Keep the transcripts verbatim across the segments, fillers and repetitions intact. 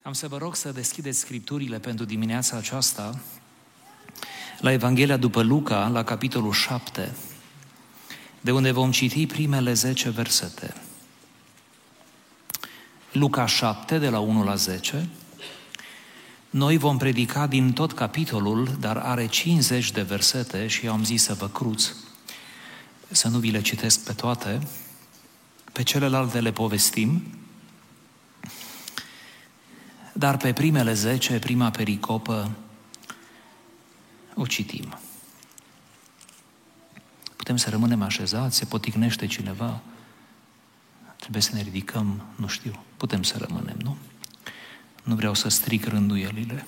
Am să vă rog să deschideți Scripturile pentru dimineața aceasta la Evanghelia după Luca, la capitolul șapte, de unde vom citi primele zece versete. Luca șapte, de la unu la zece. Noi vom predica din tot capitolul, dar are cincizeci de versete și eu am zis să vă cruț, să nu vi le citesc pe toate, pe celelalte le povestim, dar pe primele zece, prima pericopă, o citim. Putem să rămânem așezați, se poticnește cineva, trebuie să ne ridicăm, nu știu, putem să rămânem, nu? Nu vreau să stric rânduielile.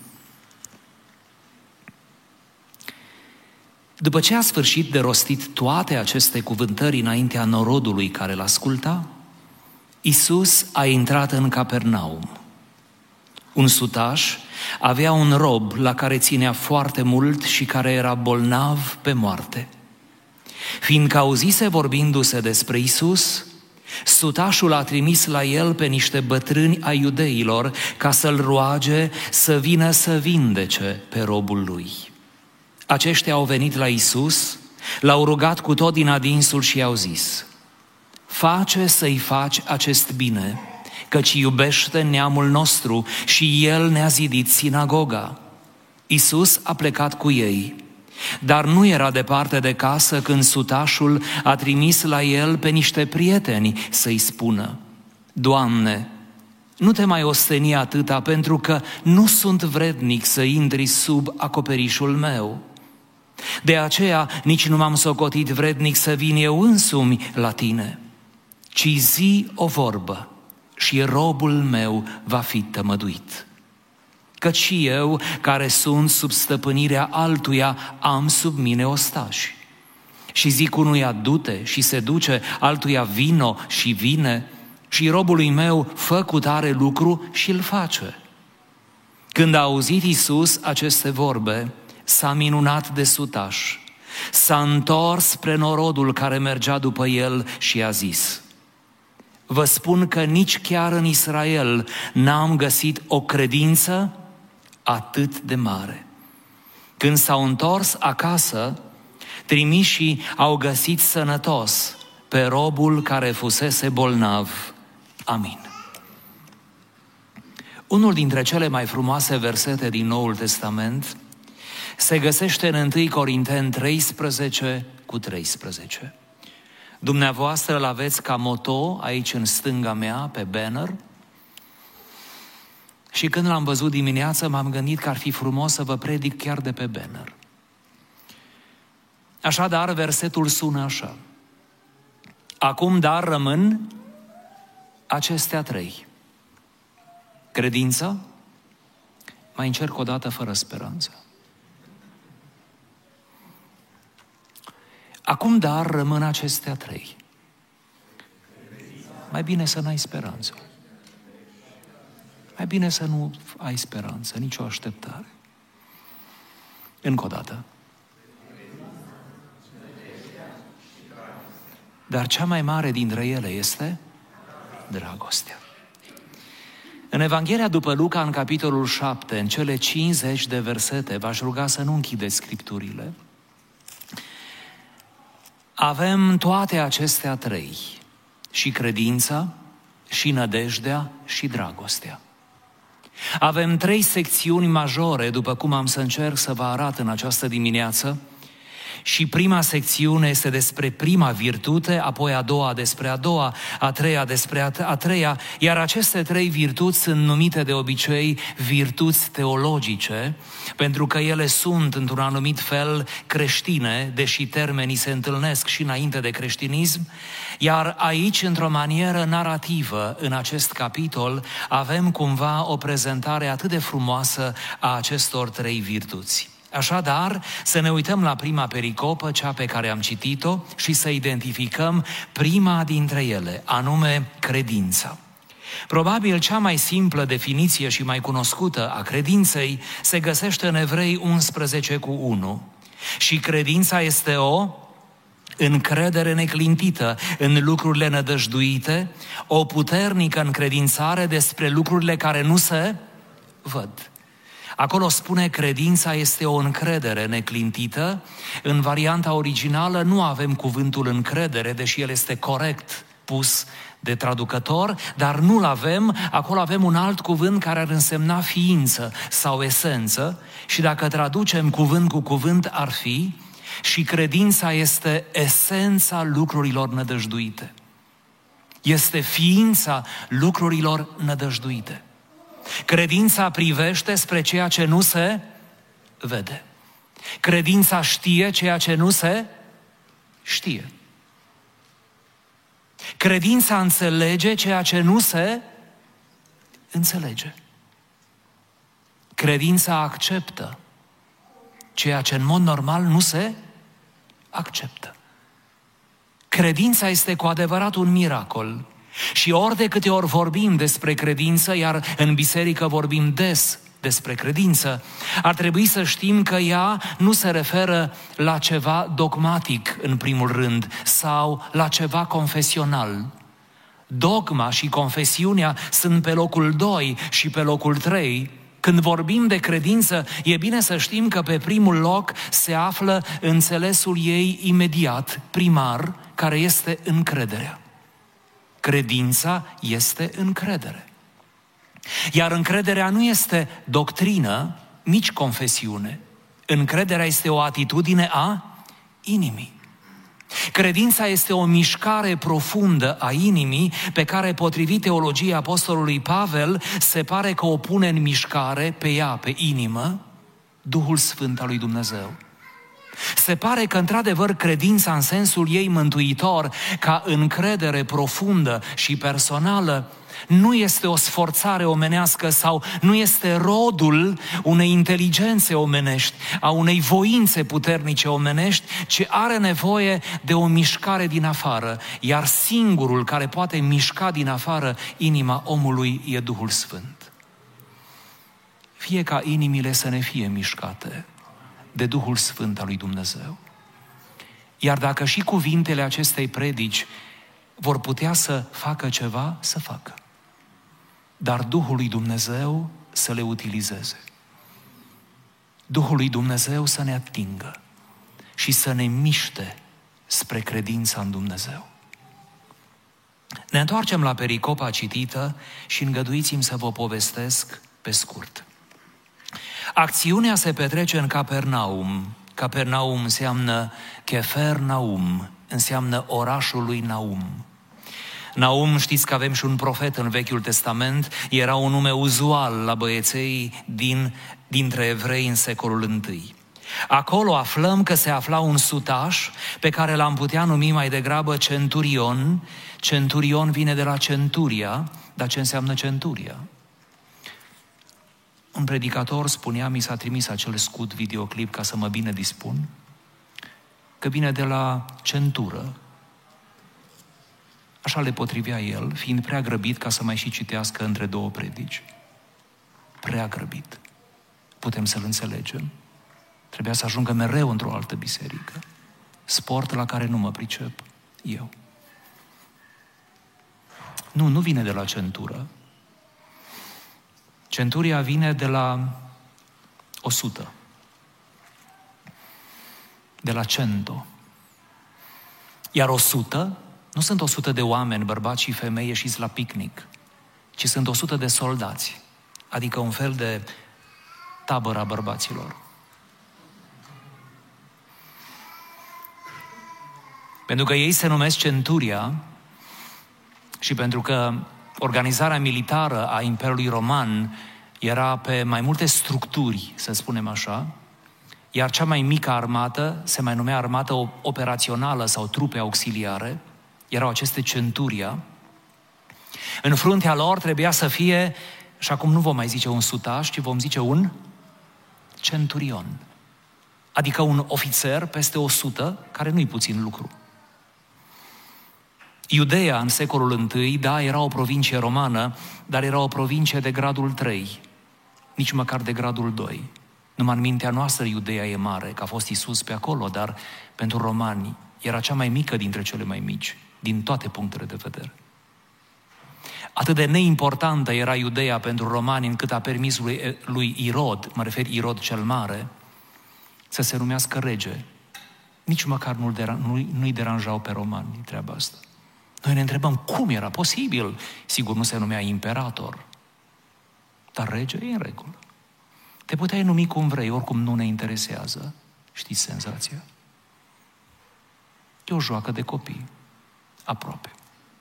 După ce a sfârșit de rostit toate aceste cuvântări înaintea norodului care l-asculta, Iisus a intrat în Capernaum. Un sutaș avea un rob la care ținea foarte mult și care era bolnav pe moarte. Fiindcă auzise vorbindu-se despre Iisus, sutașul a trimis la el pe niște bătrâni ai iudeilor ca să-l roage să vină să vindece pe robul lui. Aceștia au venit la Iisus, l-au rugat cu tot din adinsul și i-au zis: face să-i faci acest bine, căci iubește neamul nostru și el ne-a zidit sinagoga. Iisus a plecat cu ei, dar nu era departe de casă când sutașul a trimis la el pe niște prieteni să-i spună: Doamne, nu te mai osteni atâta, pentru că nu sunt vrednic să intri sub acoperișul meu. De aceea nici nu m-am socotit vrednic să vin eu însumi la tine, ci zi o vorbă și robul meu va fi tămăduit. Căci și eu, care sunt sub stăpânirea altuia, am sub mine ostași. Și zic unuia: du-te, și se duce, altuia: vino, și vine, și robului meu: fă cutare lucru, și îl face. Când a auzit Iisus aceste vorbe, s-a minunat de sutaș, s-a întors spre norodul care mergea după el și a zis: vă spun că nici chiar în Israel n-am găsit o credință atât de mare. Când s-au întors acasă, trimișii au găsit sănătos pe robul care fusese bolnav. Amin. Unul dintre cele mai frumoase versete din Noul Testament se găsește în întâi Corinteni treisprezece cu treisprezece. Dumneavoastră îl aveți ca moto aici în stânga mea, pe banner. Și când l-am văzut dimineață, m-am gândit că ar fi frumos să vă predic chiar de pe banner. Așadar, versetul sună așa: acum dar rămân acestea trei: credința, mai încerc o dată fără speranță. Acum dar rămân acestea trei. Mai bine să n-ai speranță. Mai bine să nu ai speranță, nicio așteptare. Încă o dată. Dar cea mai mare dintre ele este dragostea. În Evanghelia după Luca, în capitolul șapte, în cele cincizeci de versete, v-aș ruga să nu închideți Scripturile, avem toate acestea trei: și credința, și nădejdea, și dragostea. Avem trei secțiuni majore, după cum am să încerc să vă arăt în această dimineață. Și prima secțiune este despre prima virtute, apoi a doua despre a doua, a treia despre a, a treia, iar aceste trei virtuți sunt numite de obicei virtuți teologice, pentru că ele sunt într-un anumit fel creștine, deși termenii se întâlnesc și înainte de creștinism, iar aici, într-o manieră narrativă, în acest capitol, avem cumva o prezentare atât de frumoasă a acestor trei virtuți. Așadar, să ne uităm la prima pericopă, cea pe care am citit-o, și să identificăm prima dintre ele, anume credința. Probabil cea mai simplă definiție și mai cunoscută a credinței se găsește în Evrei unsprezece cu unu. Și credința este o încredere neclintită în lucrurile nădăjduite, o puternică încredințare despre lucrurile care nu se văd. Acolo spune credința este o încredere neclintită. În varianta originală nu avem cuvântul încredere, deși el este corect pus de traducător, dar nu-l avem. Acolo avem un alt cuvânt care ar însemna ființă sau esență și dacă traducem cuvânt cu cuvânt ar fi: și credința este esența lucrurilor nădăjduite. Este ființa lucrurilor nădăjduite. Credința privește spre ceea ce nu se vede. Credința știe ceea ce nu se știe. Credința înțelege ceea ce nu se înțelege. Credința acceptă ceea ce în mod normal nu se acceptă. Credința este cu adevărat un miracol. Și ori de câte ori vorbim despre credință, iar în biserică vorbim des despre credință, ar trebui să știm că ea nu se referă la ceva dogmatic în primul rând sau la ceva confesional. Dogma și confesiunea sunt pe locul doi și pe locul trei. Când vorbim de credință, e bine să știm că pe primul loc se află înțelesul ei imediat, primar, care este încrederea. Credința este încredere. Iar încrederea nu este doctrină, nici confesiune. Încrederea este o atitudine a inimii. Credința este o mișcare profundă a inimii pe care, potrivit teologiei apostolului Pavel, se pare că o pune în mișcare pe ea, pe inimă, Duhul Sfânt al lui Dumnezeu. Se pare că, într-adevăr, credința în sensul ei mântuitor, ca încredere profundă și personală, nu este o sforțare omenească sau nu este rodul unei inteligențe omenești, a unei voințe puternice omenești, ci are nevoie de o mișcare din afară, iar singurul care poate mișca din afară inima omului e Duhul Sfânt. Fie ca inimile să ne fie mișcate de Duhul Sfânt al lui Dumnezeu. Iar dacă și cuvintele acestei predici vor putea să facă ceva, să facă. Dar Duhul lui Dumnezeu să le utilizeze. Duhul lui Dumnezeu să ne atingă și să ne miște spre credința în Dumnezeu. Ne întoarcem la pericopa citită și îngăduiți-mi să vă povestesc pe scurt. Acțiunea se petrece în Capernaum. Capernaum înseamnă Kefernaum, înseamnă orașul lui Naum. Naum, știți că avem și un profet în Vechiul Testament, era un nume uzual la băieței din, dintre evrei în secolul întâi. Acolo aflăm că se afla un sutaș pe care l-am putea numi mai degrabă centurion. Centurion vine de la centuria, dar ce înseamnă centuria? Un predicator spunea, mi s-a trimis acel scut videoclip ca să mă bine dispun, că vine de la centură. Așa le potrivea el, fiind prea grăbit ca să mai și citească între două predici. Prea grăbit. Putem să-l înțelegem. Trebuia să ajungă mereu într-o altă biserică. Sport la care nu mă pricep eu. Nu, nu vine de la centură. Centuria vine de la o sută. De la cento. Iar o sută nu sunt o sută de oameni, bărbați și femei ieșiți la picnic, ci sunt o sută de soldați, adică un fel de tabără a bărbaților. Pentru că ei se numesc centuria și pentru că organizarea militară a Imperiului Roman era pe mai multe structuri, să spunem așa, iar cea mai mică armată se mai numea armată operațională sau trupe auxiliare, erau aceste centuria. În fruntea lor trebuia să fie, și acum nu vom mai zice un sutaș, ci vom zice un centurion, adică un ofițer peste o sută, care nu-i puțin lucru. Iudeea în secolul întâi, da, era o provincie romană, dar era o provincie de gradul trei, nici măcar de gradul doi. Numai în mintea noastră Iudeea e mare, că a fost Iisus pe acolo, dar pentru romani era cea mai mică dintre cele mai mici, din toate punctele de vedere. Atât de neimportantă era Iudeea pentru romani încât a permis lui, lui Irod, mă refer Irod cel Mare, să se numească rege. Nici măcar nu-l deran, nu, nu-i deranjau pe romani treaba asta. Noi ne întrebăm cum era posibil. Sigur, nu se numea imperator, dar rege e în regulă. Te puteai numi cum vrei, oricum nu ne interesează. Știți senzația? E o joacă de copii, aproape.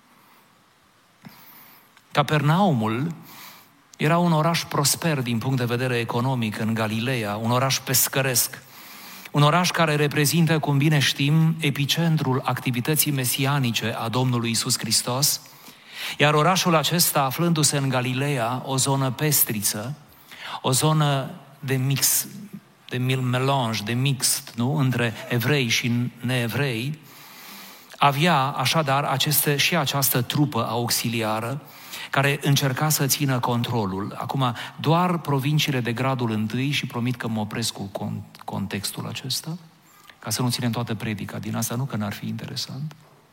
Capernaumul era un oraș prosper din punct de vedere economic în Galileea, un oraș pescăresc, un oraș care reprezintă, cum bine știm, epicentrul activității mesianice a Domnului Iisus Hristos, iar orașul acesta, aflându-se în Galileea, o zonă pestriță, o zonă de mix, de melange, de mixt, nu? Între evrei și neevrei, avea așadar aceste, și această trupă auxiliară care încerca să țină controlul. Acum, doar provinciile de gradul întâi, și promit că mă opresc cu contextul acesta, ca să nu ținem toată predica din asta, nu că n-ar fi interesant.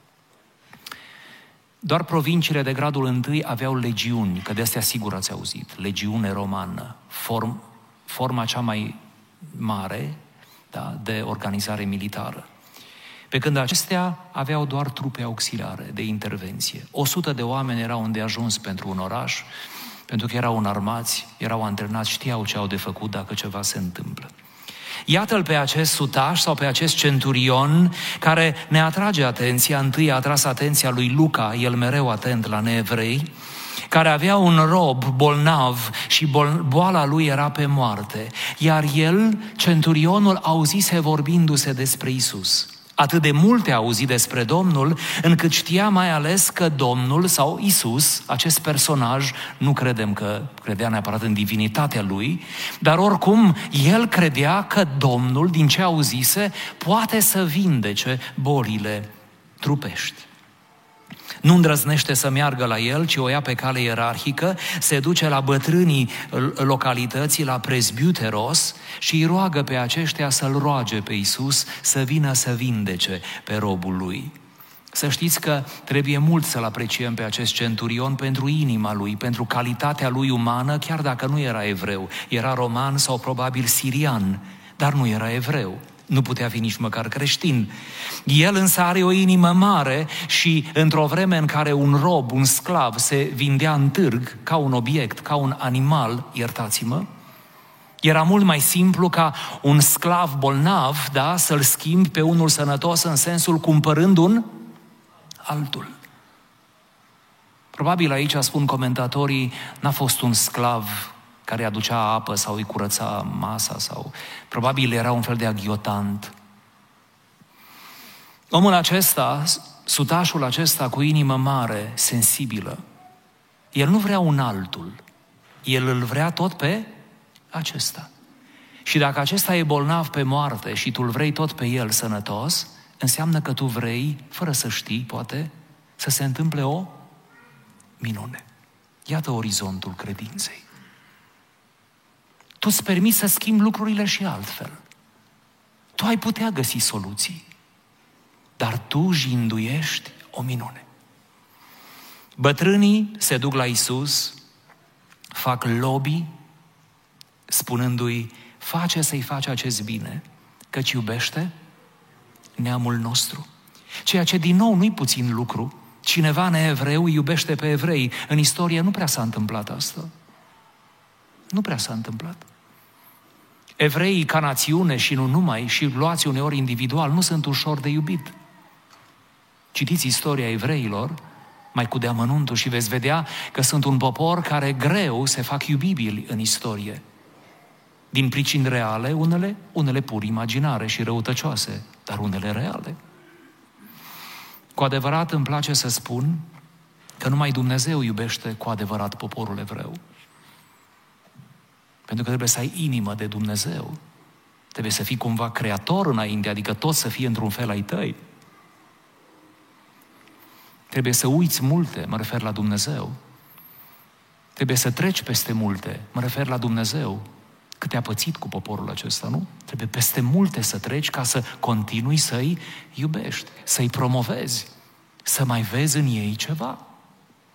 Doar provinciile de gradul întâi aveau legiuni, că de astea sigur ați auzit, legiune romană, form, forma cea mai mare, da, de organizare militară. Pe când acestea aveau doar trupe auxiliare de intervenție. O sută de oameni erau îndeajuns pentru un oraș, pentru că erau înarmați, erau antrenați, știau ce au de făcut dacă ceva se întâmplă. Iată-l pe acest sutaș sau pe acest centurion care ne atrage atenția, întâi a atras atenția lui Luca, el mereu atent la neevrei, care avea un rob bolnav și bol- boala lui era pe moarte. Iar el, centurionul, auzise vorbindu-se despre Iisus. Atât de multe a auzit despre Domnul, încât știa mai ales că Domnul sau Iisus, acest personaj, nu credem că credea neapărat în divinitatea lui, dar oricum el credea că Domnul, din ce auzise, poate să vindece bolile trupești. Nu îndrăznește să meargă la el, ci o ia pe cale ierarhică, se duce la bătrânii localității, la prezbiuteros, și îi roagă pe aceștia să-l roage pe Iisus să vină să vindece pe robul lui. Să știți că trebuie mult să-l apreciem pe acest centurion pentru inima lui, pentru calitatea lui umană, chiar dacă nu era evreu, era roman sau probabil sirian, dar nu era evreu. Nu putea fi nici măcar creștin. El însă are o inimă mare și într-o vreme în care un rob, un sclav, se vindea în târg ca un obiect, ca un animal, iertați-mă, era mult mai simplu ca un sclav bolnav, da, să-l schimbi pe unul sănătos în sensul cumpărând un altul. Probabil aici, spun comentatorii, n-a fost un sclav care aducea apă sau îi curăța masa sau probabil era un fel de aghiotant. Omul acesta, sutașul acesta cu inimă mare, sensibilă, el nu vrea un altul, el îl vrea tot pe acesta. Și dacă acesta e bolnav pe moarte și tu îl vrei tot pe el sănătos, înseamnă că tu vrei, fără să știi, poate, să se întâmple o minune. Iată orizontul credinței. Tu îți permiți să schimbi lucrurile și altfel. Tu ai putea găsi soluții, dar tu jinduiești o minune. Bătrânii se duc la Iisus, fac lobby, spunându-i, face să-i faci acest bine, căci iubește neamul nostru. Ceea ce din nou nu-i puțin lucru, cineva neevreu iubește pe evrei. În istorie nu prea s-a întâmplat asta. Nu prea s-a întâmplat. Evreii ca națiune și nu numai, și luați uneori individual, nu sunt ușor de iubit. Citiți istoria evreilor, mai cu deamănuntul, și veți vedea că sunt un popor care greu se fac iubibili în istorie. Din pricini reale, unele, unele pur imaginare și răutăcioase, dar unele reale. Cu adevărat îmi place să spun că numai Dumnezeu iubește cu adevărat poporul evreu. Pentru că trebuie să ai inimă de Dumnezeu. Trebuie să fii cumva creator înainte, adică tot să fie într-un fel ai tăi. Trebuie să uiți multe, mă refer la Dumnezeu. Trebuie să treci peste multe, mă refer la Dumnezeu. Cât te-a pățit cu poporul acesta, nu? Trebuie peste multe să treci ca să continui să-i iubești, să-i promovezi, să mai vezi în ei ceva.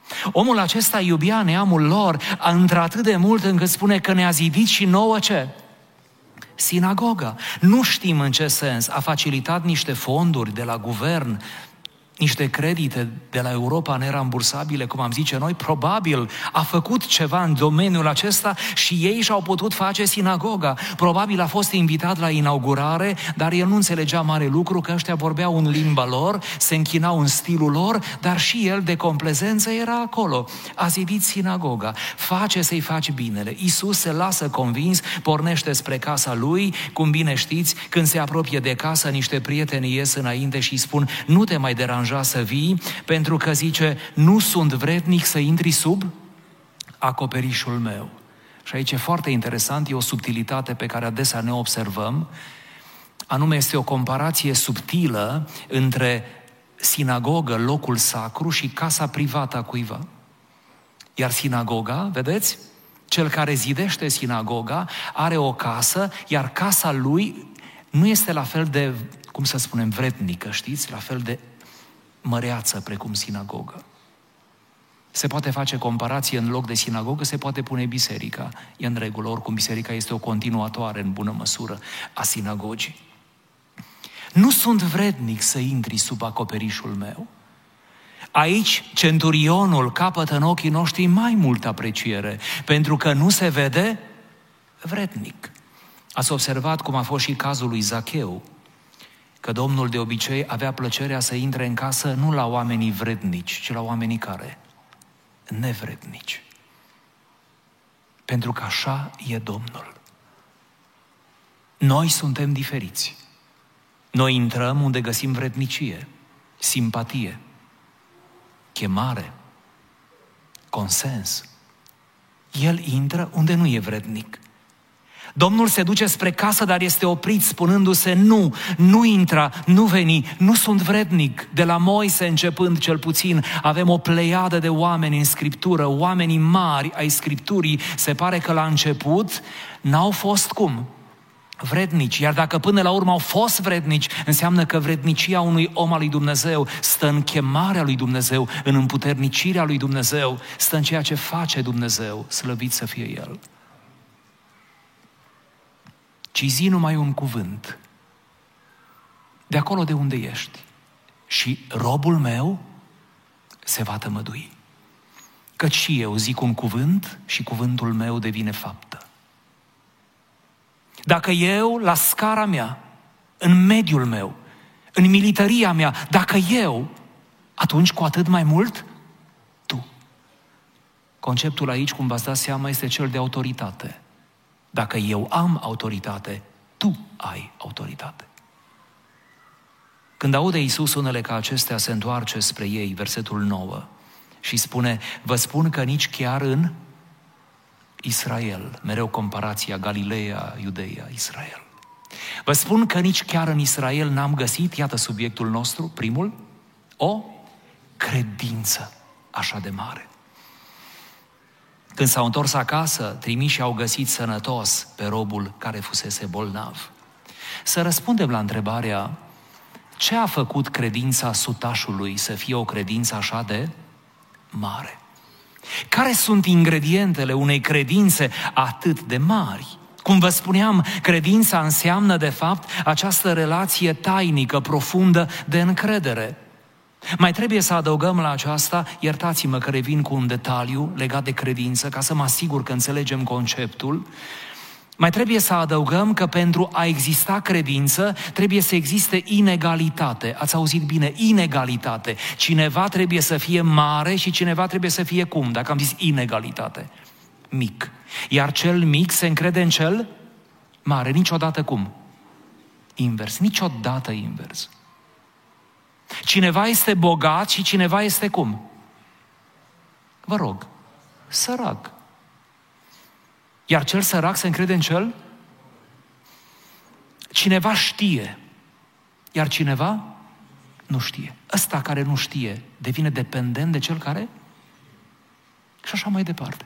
Omul acesta iubea neamul lor într-atât de mult încât spune că ne-a zidit și nouă ce? Sinagoga. Nu știm în ce sens. A facilitat niște fonduri de la guvern, niște credite de la Europa nerambursabile, cum am zice noi, probabil a făcut ceva în domeniul acesta și ei și-au putut face sinagoga. Probabil a fost invitat la inaugurare, dar el nu înțelegea mare lucru, că ăștia vorbeau în limba lor, se închinau în stilul lor, dar și el de complezență era acolo. A zidit sinagoga, face să-i faci binele. Iisus se lasă convins, pornește spre casa lui, cum bine știți, când se apropie de casă, niște prieteni ies înainte și îi spun: nu te mai deranja să vii, pentru că, zice, nu sunt vrednic să intri sub acoperișul meu. Și aici e foarte interesant, e o subtilitate pe care adesea ne observăm, anume este o comparație subtilă între sinagogă, locul sacru, și casa privată a cuiva. Iar sinagoga, vedeți, cel care zidește sinagoga are o casă, iar casa lui nu este la fel de, cum să spunem, vrednică, știți, la fel de măreață precum sinagoga. Se poate face comparație, în loc de sinagogă se poate pune biserica. E în regulă, oricum biserica este o continuatoare în bună măsură a sinagogii. Nu sunt vrednic să intri sub acoperișul meu. Aici centurionul capătă în ochii noștri mai multă apreciere, pentru că nu se vede vrednic. Ați observat cum a fost și cazul lui Zacheu, că Domnul de obicei avea plăcerea să intre în casă nu la oamenii vrednici, ci la oamenii care? Nevrednici. Pentru că așa e Domnul. Noi suntem diferiți. Noi intrăm unde găsim vrednicie, simpatie, chemare, consens. El intră unde nu e vrednic. Domnul se duce spre casă, dar este oprit spunându-se: nu, nu intra, nu veni, nu sunt vrednic. De la Moise începând cel puțin avem o pleiadă de oameni în Scriptură, oamenii mari ai Scripturii, se pare că la început n-au fost cum? Vrednici. Iar dacă până la urmă au fost vrednici, înseamnă că vrednicia unui om al lui Dumnezeu stă în chemarea lui Dumnezeu, în împuternicirea lui Dumnezeu, stă în ceea ce face Dumnezeu, slăvit să fie El. Ci zi numai un cuvânt de acolo de unde ești și robul meu se va tămădui. Căci și eu zic un cuvânt și cuvântul meu devine faptă. Dacă eu, la scara mea, în mediul meu, în militaria mea, dacă eu, atunci cu atât mai mult tu. Conceptul aici, cum v-ați dat seama, este cel de autoritate. Dacă eu am autoritate, tu ai autoritate. Când aude Iisus unele ca acestea, se întoarce spre ei, versetul nouă, și spune: vă spun că nici chiar în Israel, mereu comparația Galileea, Iudeea, Israel. Vă spun că nici chiar în Israel n-am găsit, iată subiectul nostru, primul, o credință așa de mare. Când s-au întors acasă, trimișii au găsit sănătos pe robul care fusese bolnav. Să răspundem la întrebarea: ce a făcut credința sutașului să fie o credință așa de mare? Care sunt ingredientele unei credințe atât de mari? Cum vă spuneam, credința înseamnă de fapt această relație tainică, profundă de încredere. Mai trebuie să adăugăm la aceasta, iertați-mă că revin cu un detaliu legat de credință, ca să mă asigur că înțelegem conceptul. Mai trebuie să adăugăm că pentru a exista credință trebuie să existe inegalitate. Ați auzit bine, inegalitate. Cineva trebuie să fie mare și cineva trebuie să fie cum? Dacă am zis inegalitate, mic. Iar cel mic se încrede în cel mare. Niciodată cum? Invers. Niciodată invers. Cineva este bogat și cineva este cum? Vă rog, sărac. Iar cel sărac se încrede în cel? Cineva știe, iar cineva nu știe. Ăsta care nu știe devine dependent de cel care? Și așa mai departe.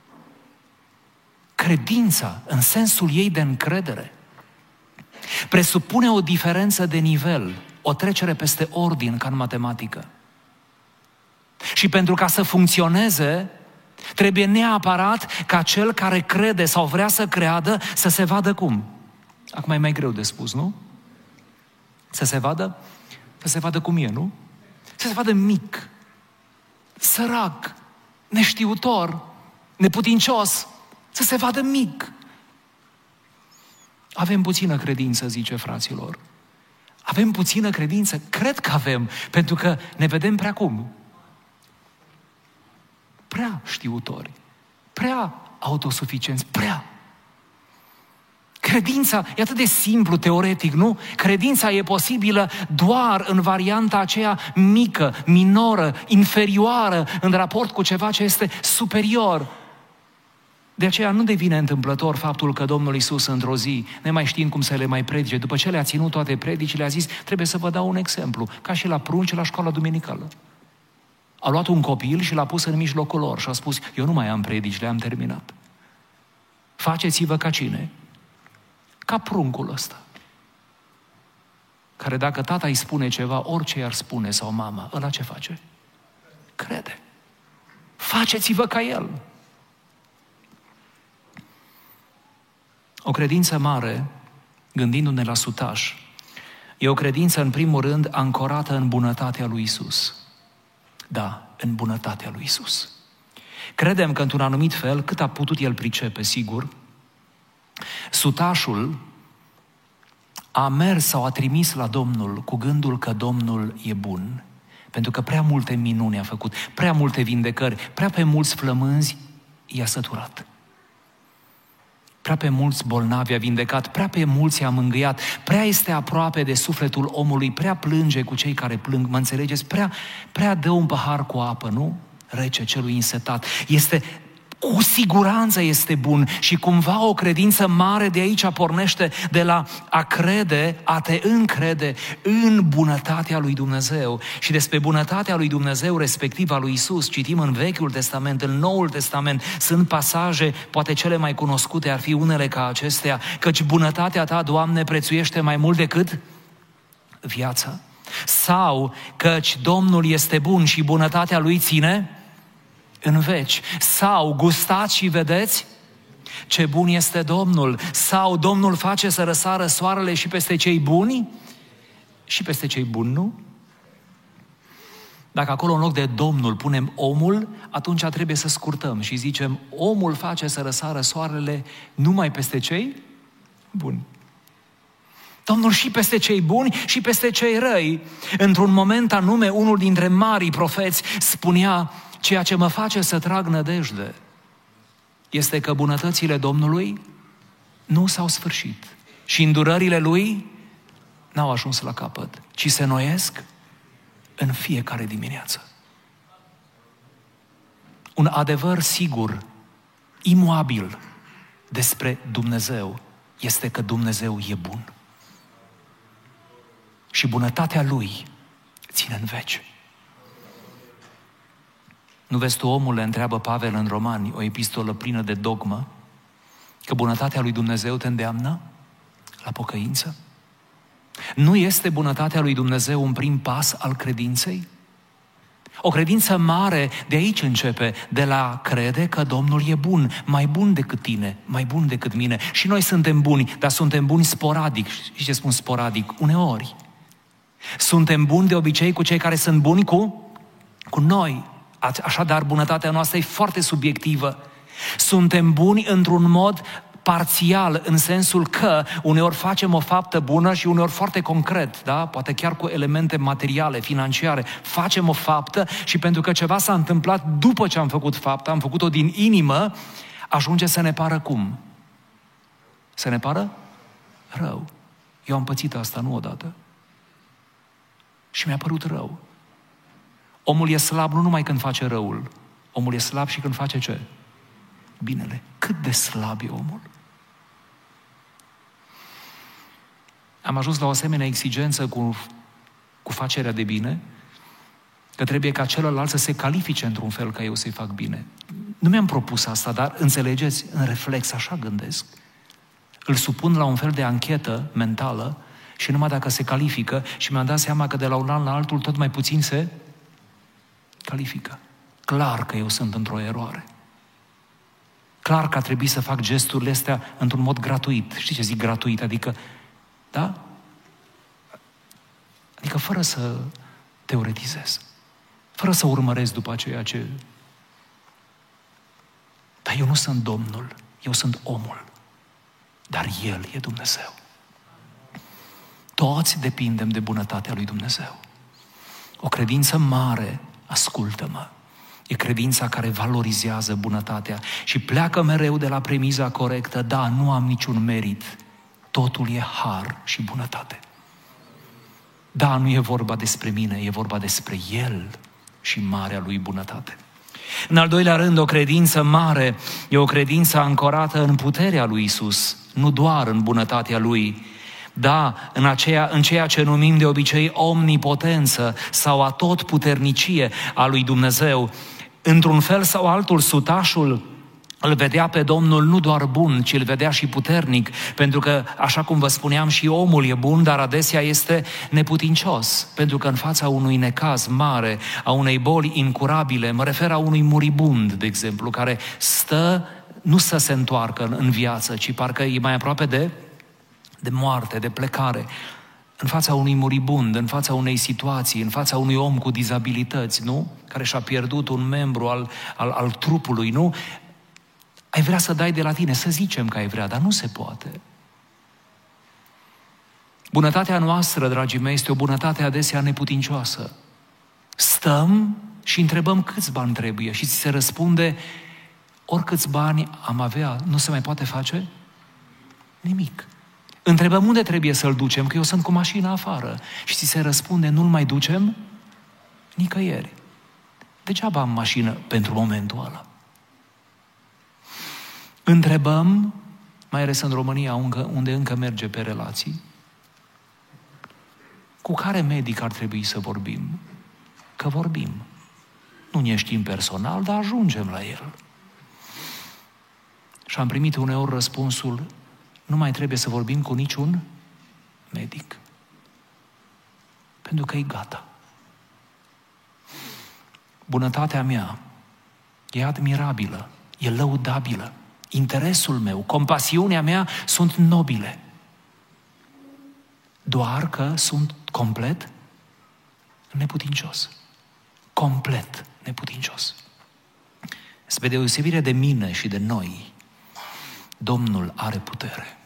Credința, în sensul ei de încredere, presupune o diferență de nivel, o trecere peste ordin ca în matematică. Și pentru ca să funcționeze, trebuie neapărat ca cel care crede sau vrea să creadă să se vadă cum? Acum e mai greu de spus, nu? Să se vadă? Să se vadă cum e, nu? Să se vadă mic, sărac, neștiutor, neputincios, să se vadă mic. Avem puțină credință, zice fraților. Avem puțină credință? Cred că avem, pentru că ne vedem prea cum? Prea știutori, prea autosuficienți, prea. Credința e atât de simplu teoretic, nu? Credința e posibilă doar în varianta aceea mică, minoră, inferioară, în raport cu ceva ce este superior. De aceea nu devine întâmplător faptul că Domnul Iisus într-o zi, nemai știind cum să le mai predice, după ce le-a ținut toate predicile, a zis, trebuie să vă dau un exemplu, ca și la prunci la școala duminicală. A luat un copil și l-a pus în mijlocul lor și a spus, eu nu mai am predici, le-am terminat. Faceți-vă ca cine? Ca pruncul ăsta, care dacă tata îi spune ceva, orice i-ar spune, sau mama, ăla ce face? Crede. Faceți-vă ca el. O credință mare, gândindu-ne la sutaș, e o credință, în primul rând, ancorată în bunătatea lui Isus. Da, în bunătatea lui Isus. Credem că, într-un anumit fel, cât a putut el pricepe, sigur, sutașul a mers sau a trimis la Domnul cu gândul că Domnul e bun, pentru că prea multe minuni a făcut, prea multe vindecări, prea pe mulți flămânzi i-a săturat. Prea pe mulți bolnavi a vindecat, prea pe mulți a mângâiat, prea este aproape de sufletul omului, prea plânge cu cei care plâng, mă înțelegeți? Prea, prea dă un pahar cu apă, nu? Rece celui însetat. Este, cu siguranță este bun și cumva o credință mare de aici pornește de la a crede, a te încrede în bunătatea lui Dumnezeu. Și despre bunătatea lui Dumnezeu, respectiv a lui Isus, citim în Vechiul Testament, în Noul Testament, sunt pasaje, poate cele mai cunoscute ar fi unele ca acestea, căci bunătatea ta, Doamne, prețuiește mai mult decât viața. Sau căci Domnul este bun și bunătatea lui ține în veci. Sau gustați și vedeți ce bun este Domnul. Sau Domnul face să răsară soarele și peste cei buni și peste cei buni, nu? Dacă acolo în loc de Domnul punem omul, atunci trebuie să scurtăm și zicem omul face să răsară soarele numai peste cei buni. Domnul și peste cei buni și peste cei răi. Într-un moment anume, unul dintre marii profeți spunea, ceea ce mă face să trag nădejde este că bunătățile Domnului nu s-au sfârșit și îndurările Lui n-au ajuns la capăt, ci se noiesc în fiecare dimineață. Un adevăr sigur, imuabil despre Dumnezeu este că Dumnezeu e bun. Și bunătatea Lui ține în veci. Nu vezi tu, omule, întreabă Pavel în Romani, o epistolă plină de dogmă, că bunătatea lui Dumnezeu te îndeamnă la pocăință? Nu este bunătatea lui Dumnezeu un prim pas al credinței? O credință mare de aici începe, de la crede că Domnul e bun, mai bun decât tine, mai bun decât mine. Și noi suntem buni, dar suntem buni sporadic. Și ce spun sporadic? Uneori. Suntem buni de obicei cu cei care sunt buni cu, cu noi. Așadar, bunătatea noastră e foarte subiectivă. Suntem buni într-un mod parțial, în sensul că uneori facem o faptă bună și uneori foarte concret, da? Poate chiar cu elemente materiale, financiare. Facem o faptă și pentru că ceva s-a întâmplat după ce am făcut fapta, am făcut-o din inimă, ajunge să ne pară cum? Să ne pară rău. Eu am pățit asta nu odată. Și mi-a părut rău. Omul e slab nu numai când face răul. Omul e slab și când face ce? Binele. Cât de slab e omul? Am ajuns la o asemenea exigență cu, cu facerea de bine, că trebuie ca celălalt să se califice într-un fel ca eu să-i fac bine. Nu mi-am propus asta, dar înțelegeți, în reflex așa gândesc. Îl supun la un fel de anchetă mentală și numai dacă se califică, și mi-am dat seama că de la un an la altul tot mai puțin se califică. Clar că eu sunt într-o eroare. Clar că a trebuit să fac gesturile astea într-un mod gratuit. Știi ce zic gratuit? Adică, da? Adică fără să teoretizez. Fără să urmăresc după ceea ce... Dar eu nu sunt Domnul, eu sunt omul. Dar El e Dumnezeu. Toți depindem de bunătatea lui Dumnezeu. O credință mare, ascultă-mă, e credința care valorizează bunătatea și pleacă mereu de la premiza corectă, da, nu am niciun merit, totul e har și bunătate. Da, nu e vorba despre mine, e vorba despre El și marea Lui bunătate. În al doilea rând, o credință mare e o credință ancorată în puterea lui Isus, nu doar în bunătatea Lui. Da, în, aceea, în ceea ce numim de obicei omnipotență sau atotputernicie a lui Dumnezeu. Într-un fel sau altul, sutașul îl vedea pe Domnul nu doar bun, ci îl vedea și puternic, pentru că, așa cum vă spuneam, și omul e bun, dar adesea este neputincios, pentru că în fața unui necaz mare, a unei boli incurabile, mă refer a unui muribund, de exemplu, care stă, nu să se întoarcă în viață, ci parcă e mai aproape de, de moarte, de plecare, în fața unui muribund, în fața unei situații, în fața unui om cu dizabilități, nu? Care și-a pierdut un membru al, al, al trupului, nu? Ai vrea să dai de la tine, să zicem că ai vrea, dar nu se poate. Bunătatea noastră, dragii mei, este o bunătate adesea neputincioasă. Stăm și întrebăm câți bani trebuie și ți se răspunde, oricâți bani am avea, nu se mai poate face nimic. Întrebăm unde trebuie să-l ducem, că eu sunt cu mașina afară. Și ți se răspunde, nu-l mai ducem nicăieri. Degeaba am mașină pentru momentul ăla. Întrebăm, mai ales în România, unde încă merge pe relații, cu care medic ar trebui să vorbim? Că vorbim. Nu ne știm personal, dar ajungem la el. Și am primit uneori răspunsul, nu mai trebuie să vorbim cu niciun medic. Pentru că e gata. Bunătatea mea e admirabilă, e lăudabilă. Interesul meu, compasiunea mea sunt nobile. Doar că sunt complet neputincios. Complet neputincios. Spre deosebire de mine și de noi, Domnul are putere.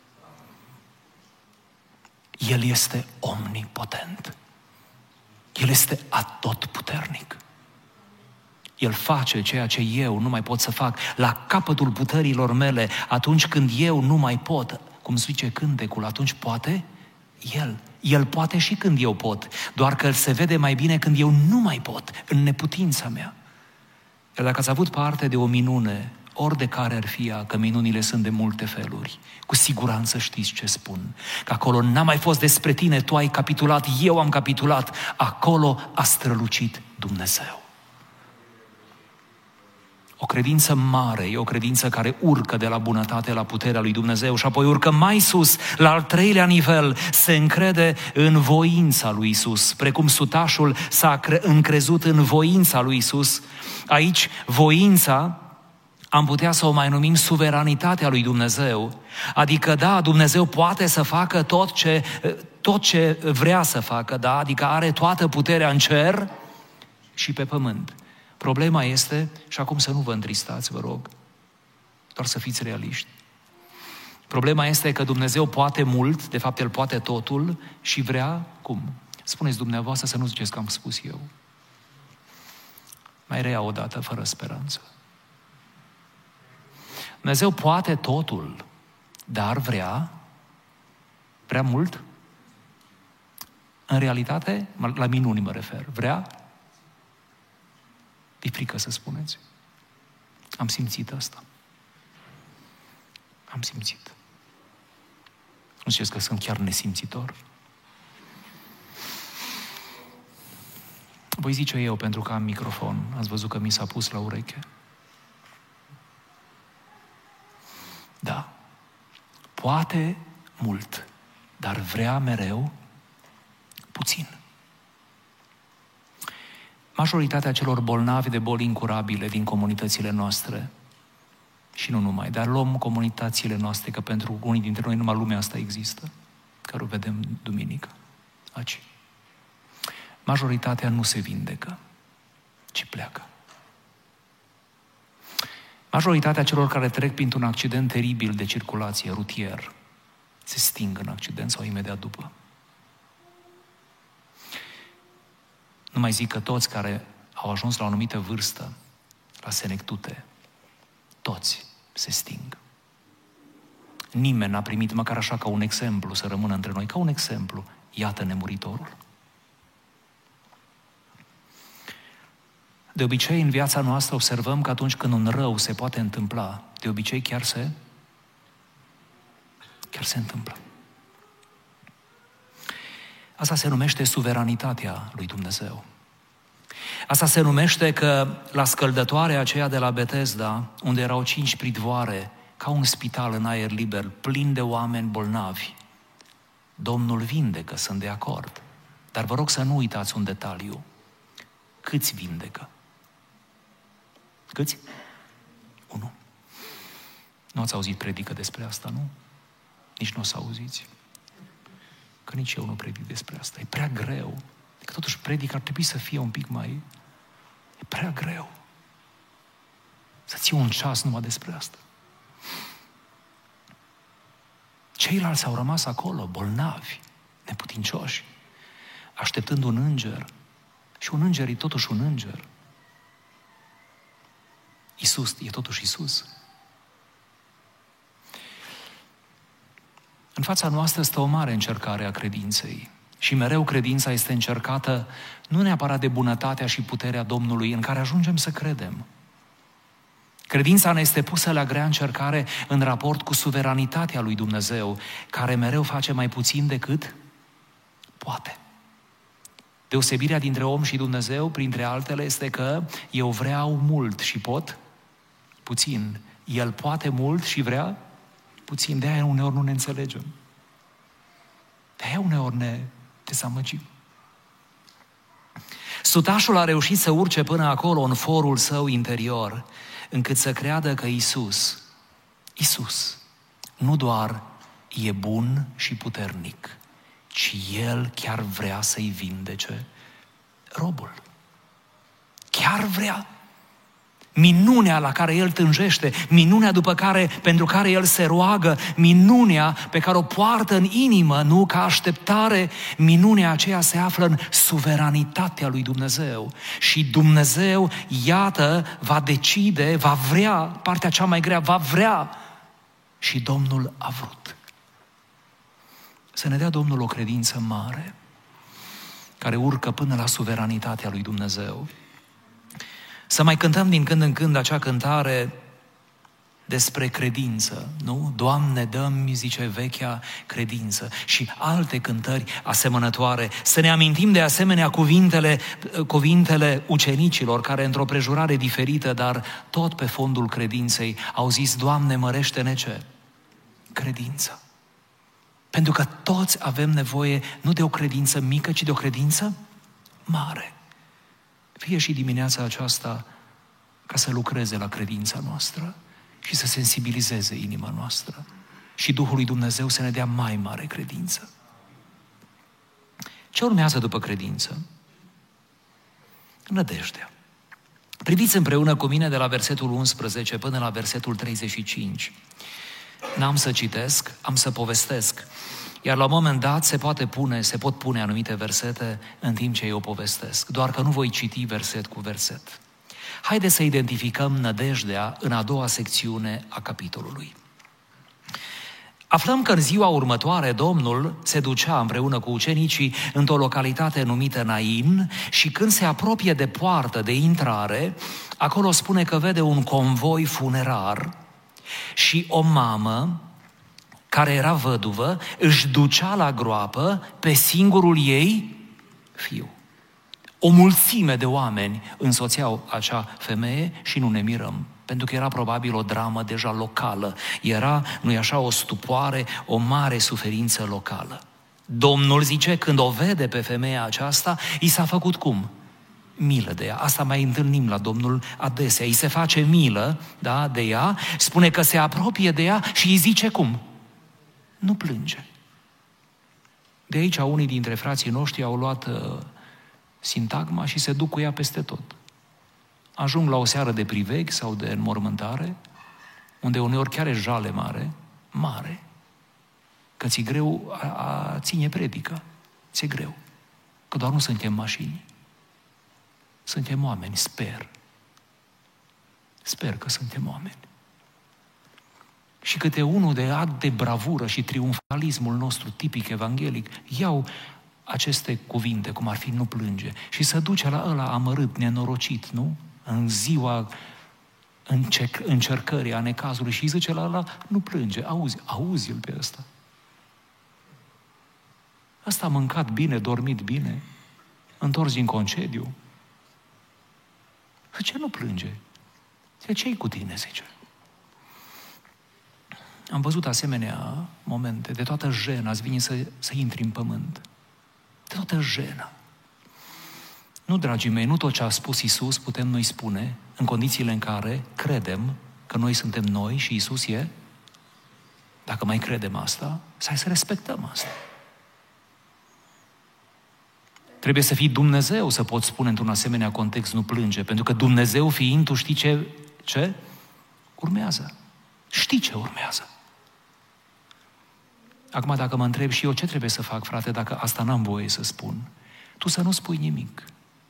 El este omnipotent. El este atotputernic. El face ceea ce eu nu mai pot să fac la capătul puterilor mele, atunci când eu nu mai pot, cum zice cântecul, atunci poate El. El poate și când eu pot, doar că se vede mai bine când eu nu mai pot, în neputința mea. Iar dacă ați avut parte de o minune, ori de care ar fi ea, că minunile sunt de multe feluri, cu siguranță știți ce spun, că acolo n-a mai fost despre tine, tu ai capitulat, eu am capitulat, acolo a strălucit Dumnezeu. O credință mare e o credință care urcă de la bunătate la puterea lui Dumnezeu și apoi urcă mai sus, la al treilea nivel, se încrede în voința lui Isus, precum sutașul s-a încrezut în voința lui Isus. Aici, voința, am putea să o mai numim suveranitatea lui Dumnezeu, adică da, Dumnezeu poate să facă tot ce, tot ce vrea să facă, da, adică are toată puterea în cer și pe pământ. Problema este, și acum să nu vă întristați, vă rog, doar să fiți realiști. Problema este că Dumnezeu poate mult, de fapt El poate totul și vrea, cum? Spuneți dumneavoastră să nu ziceți că am spus eu. Mai rea o dată, fără speranță. Dumnezeu poate totul, dar vrea, vrea mult? În realitate, la minuni mă refer, vrea? E frică să spuneți. Am simțit asta. Am simțit. Nu știți că sunt chiar nesimțitor? Voi zice eu, pentru că am microfon. Ați văzut că mi s-a pus la ureche? Da. Poate mult, dar vrea mereu puțin. majoritatea celor bolnavi de boli incurabile din comunitățile noastre, și nu numai, dar luăm comunitățile noastre, că pentru unii dintre noi numai lumea asta există, care o vedem duminică, aici. Majoritatea nu se vindecă, ci pleacă. Majoritatea celor care trec printr-un accident teribil de circulație rutier se sting în accident sau imediat după. Nu mai zic că toți care au ajuns la o anumită vârstă, la senectute, toți se sting. Nimeni n-a primit măcar așa ca un exemplu să rămână între noi, ca un exemplu. Iată nemuritorul. De obicei, în viața noastră observăm că atunci când un rău se poate întâmpla, de obicei chiar se, chiar se întâmplă. Asta se numește suveranitatea lui Dumnezeu. Asta se numește că la scăldătoarea aceea de la Betesda, unde erau cinci pridvoare, ca un spital în aer liber, plin de oameni bolnavi, Domnul vindecă, sunt de acord. Dar vă rog să nu uitați un detaliu. Câți vindecă? Câți? Unu. Nu ați auzit predică despre asta, nu? Nici nu o să auziți. Că nici eu nu predic despre asta. E prea greu. Că totuși predic ar trebui să fie un pic mai... E prea greu. Să ții un ceas numai despre asta. Ceilalți au rămas acolo, bolnavi, neputincioși, așteptând un înger. Și un înger e totuși un înger. Iisus e totuși Iisus. În fața noastră stă o mare încercare a credinței. Și mereu credința este încercată nu neapărat de bunătatea și puterea Domnului în care ajungem să credem. Credința ne este pusă la grea încercare în raport cu suveranitatea lui Dumnezeu, care mereu face mai puțin decât poate. Deosebirea dintre om și Dumnezeu, printre altele, este că eu vreau mult și pot puțin. El poate mult și vrea puțin. De-aia uneori nu ne înțelegem. De-aia uneori ne dezamăgim. Sutașul a reușit să urce până acolo în forul său interior, încât să creadă că Iisus, Iisus, nu doar e bun și puternic, ci El chiar vrea să-i vindece robul. Chiar vrea. Minunea la care El tânjește, minunea după care, pentru care El se roagă, minunea pe care o poartă în inimă, nu ca așteptare, minunea aceea se află în suveranitatea lui Dumnezeu. Și Dumnezeu, iată, va decide, va vrea, partea cea mai grea, va vrea. Și Domnul a vrut. Să ne dea Domnul o credință mare, care urcă până la suveranitatea lui Dumnezeu. Să mai cântăm din când în când acea cântare despre credință, nu? Doamne, dă-mi, zice vechea credință, și alte cântări asemănătoare. Să ne amintim de asemenea cuvintele, cuvintele ucenicilor care într-o prejurare diferită, dar tot pe fondul credinței, au zis, Doamne, mărește-ne ce? Credință. Pentru că toți avem nevoie nu de o credință mică, ci de o credință mare. Fie și dimineața aceasta ca să lucreze la credința noastră și să sensibilizeze inima noastră și Duhul lui Dumnezeu să ne dea mai mare credință. Ce urmează după credință? Nădejdea. Priviți împreună cu mine de la versetul unsprezece până la versetul treizeci și cinci. N-am să citesc, am să povestesc. Iar la un moment dat se poate pune, se pot pune anumite versete în timp ce eu povestesc. Doar că nu voi citi verset cu verset. Haideți să identificăm nădejdea în a doua secțiune a capitolului. Aflăm că în ziua următoare Domnul se ducea împreună cu ucenicii într-o localitate numită Nain și când se apropie de poartă de intrare, acolo spune că vede un convoi funerar și o mamă care era văduvă, își ducea la groapă pe singurul ei fiu. O mulțime de oameni însoțeau acea femeie și nu ne mirăm, pentru că era probabil o dramă deja locală. Era, nu-i așa, o stupoare, o mare suferință locală. Domnul zice, când o vede pe femeia aceasta, i s-a făcut cum? milă de ea. Asta mai întâlnim la Domnul adesea. Îi se face milă, da, de ea, spune că se apropie de ea și îi zice cum? Nu plânge. De aici unii dintre frații noștri au luat uh, sintagma și se duc cu ea peste tot. Ajung la o seară de priveghi sau de înmormântare, unde uneori chiar e jale mare, mare, că ți-e greu a, a ține predică. Ți-e greu. Că doar nu suntem mașini. Suntem oameni, sper. Sper că suntem oameni. Și câte unul de act de bravură și triumfalismul nostru tipic evanghelic, iau aceste cuvinte, cum ar fi nu plânge, și se duce la ăla amărât, nenorocit, nu? În ziua încerc- încercării, a necazului, și îi zice la ăla, nu plânge, auzi, auzi-l pe ăsta. Ăsta a mâncat bine, dormit bine, întors din concediu. Ce nu plânge? Ce-i cu tine, zice? Am văzut asemenea momente, de toată jena, ați venit să, să intri în pământ. De toată jena. Nu, dragii mei, nu tot ce a spus Iisus putem noi spune în condițiile în care credem că noi suntem noi și Iisus e. Dacă mai credem asta, să să respectăm asta. Trebuie să fii Dumnezeu să poți spune într-un asemenea context nu plânge, pentru că Dumnezeu fiind, tu știi ce? Ce? Urmează. Știi ce urmează. Acum, dacă mă întreb și eu ce trebuie să fac, frate, dacă asta n-am voie să spun, tu să nu spui nimic.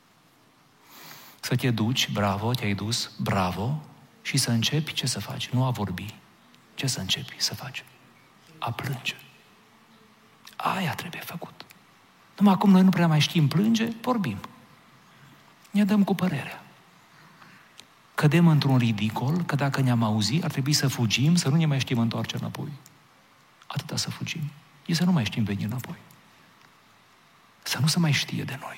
Să te duci, bravo, te-ai dus, bravo, și să începi ce să faci? Nu a vorbi. Ce să începi să faci? A plânge. Aia trebuie făcut. Numai acum noi nu prea mai știm plânge, vorbim. Ne dăm cu părerea. Cădem într-un ridicol, că dacă ne-am auzit, ar trebui să fugim, să nu ne mai știm întoarce înapoi. Atâta să fugim. E să nu mai știm veni înapoi. Să nu se mai știe de noi.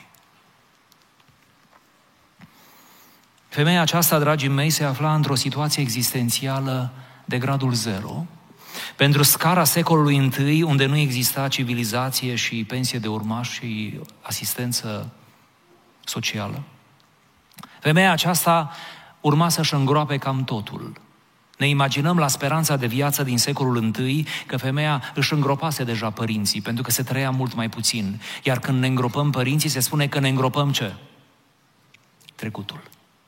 Femeia aceasta, dragii mei, se afla într-o situație existențială de gradul zero, pentru scara secolului întâi, unde nu exista civilizație și pensie de urmași și asistență socială. Femeia aceasta urma să-și îngroape cam totul. Ne imaginăm la speranța de viață din secolul întâi că femeia își îngropase deja părinții, pentru că se trăia mult mai puțin. Iar când ne îngropăm părinții, se spune că ne îngropăm ce? Trecutul.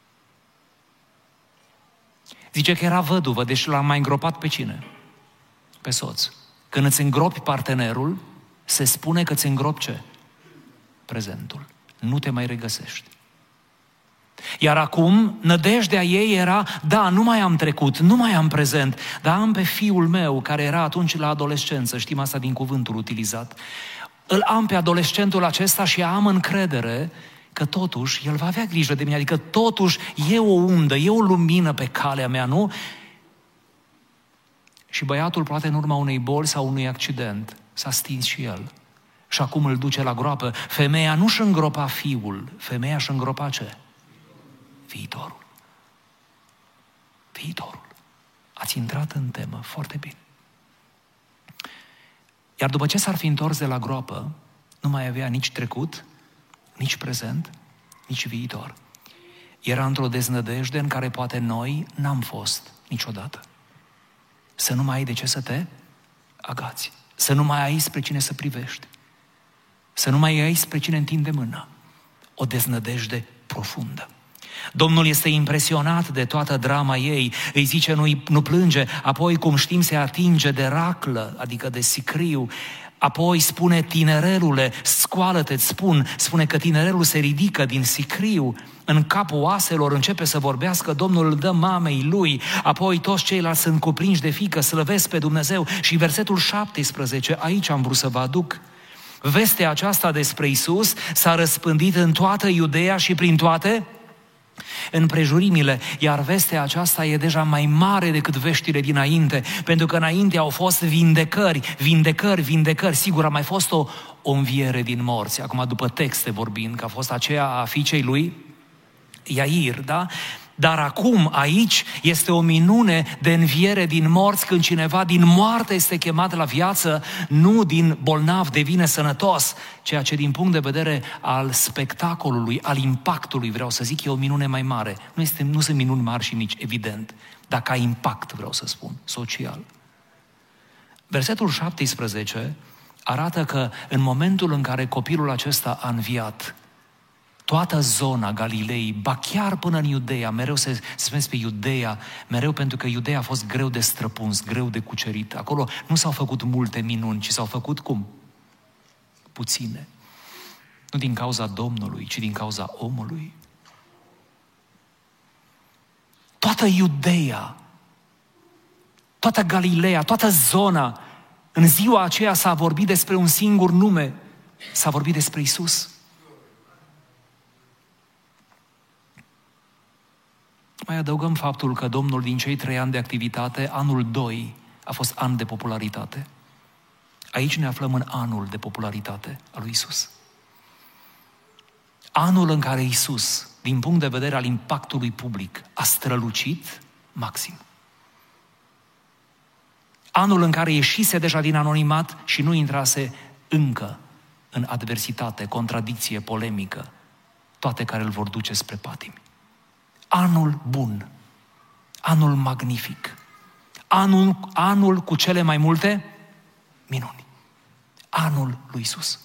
Zice că era văduvă, deci l-a mai îngropat pe cine? Pe soț. Când îți îngropi partenerul, se spune că îți îngropi ce? Prezentul. Nu te mai regăsești. Iar acum, nădejdea ei era, da, nu mai am trecut, nu mai am prezent, dar am pe fiul meu, care era atunci la adolescență, știm asta din cuvântul utilizat, îl am pe adolescentul acesta și am încredere că totuși el va avea grijă de mine, adică totuși e o undă, e o lumină pe calea mea, nu? Și băiatul, poate în urma unei boli sau unui accident, s-a stins și el. Și acum îl duce la groapă. Femeia nu-și îngropa fiul, femeia își îngropa ce? Viitorul. Viitorul. Ați intrat în temă foarte bine. Iar după ce s-ar fi întors de la groapă, nu mai avea nici trecut, nici prezent, nici viitor. Era într-o deznădejde în care poate noi n-am fost niciodată. Să nu mai ai de ce să te agați. Să nu mai ai spre cine să privești. Să nu mai ai spre cine întinde mâna. O deznădejde profundă. Domnul este impresionat de toată drama ei, îi zice nu, nu plânge, apoi cum știm se atinge de raclă, adică de sicriu, apoi spune tinerelule, scoală-te, îți spun, spune că tinerelul se ridică din sicriu, în capul oaselor începe să vorbească, Domnul îl dă mamei lui, apoi toți ceilalți sunt cuprinși de frică, slăvesc pe Dumnezeu. Și versetul șaptesprezece, aici am vrut să vă aduc. Vestea aceasta despre Iisus s-a răspândit în toată Iudeea și prin toate împrejurimile, iar vestea aceasta e deja mai mare decât veștile dinainte, pentru că înainte au fost vindecări, vindecări, vindecări, sigur a mai fost o, o înviere din morți, acum după texte vorbind, că a fost aceea a fiicei lui Iair, da? Dar acum, aici, este o minune de înviere din morți, când cineva din moarte este chemat la viață, nu din bolnav devine sănătos, ceea ce din punct de vedere al spectacolului, al impactului, vreau să zic, e o minune mai mare. Nu, este, nu sunt minuni mari și mici, evident, dar ca impact, vreau să spun, social. Versetul șaptesprezece arată că în momentul în care copilul acesta a înviat, toată zona Galilei, ba chiar până în Iudeea, mereu se spune pe Iudeea, mereu pentru că Iudeea a fost greu de străpuns, greu de cucerit. Acolo nu s-au făcut multe minuni, ci s-au făcut cum? Puține. Nu din cauza Domnului, ci din cauza omului. Toată Iudeea, toată Galileea, toată zona, în ziua aceea s-a vorbit despre un singur nume, s-a vorbit despre Iisus. Mai adăugăm faptul că Domnul, din cei trei ani de activitate, anul doi a fost an de popularitate. Aici ne aflăm în anul de popularitate al lui Iisus. Anul în care Iisus, din punct de vedere al impactului public, a strălucit maxim. Anul în care ieșise deja din anonimat și nu intrase încă în adversitate, contradicție, polemică, toate care îl vor duce spre patimi. Anul bun, anul magnific, anul, anul cu cele mai multe minuni, anul lui Iisus.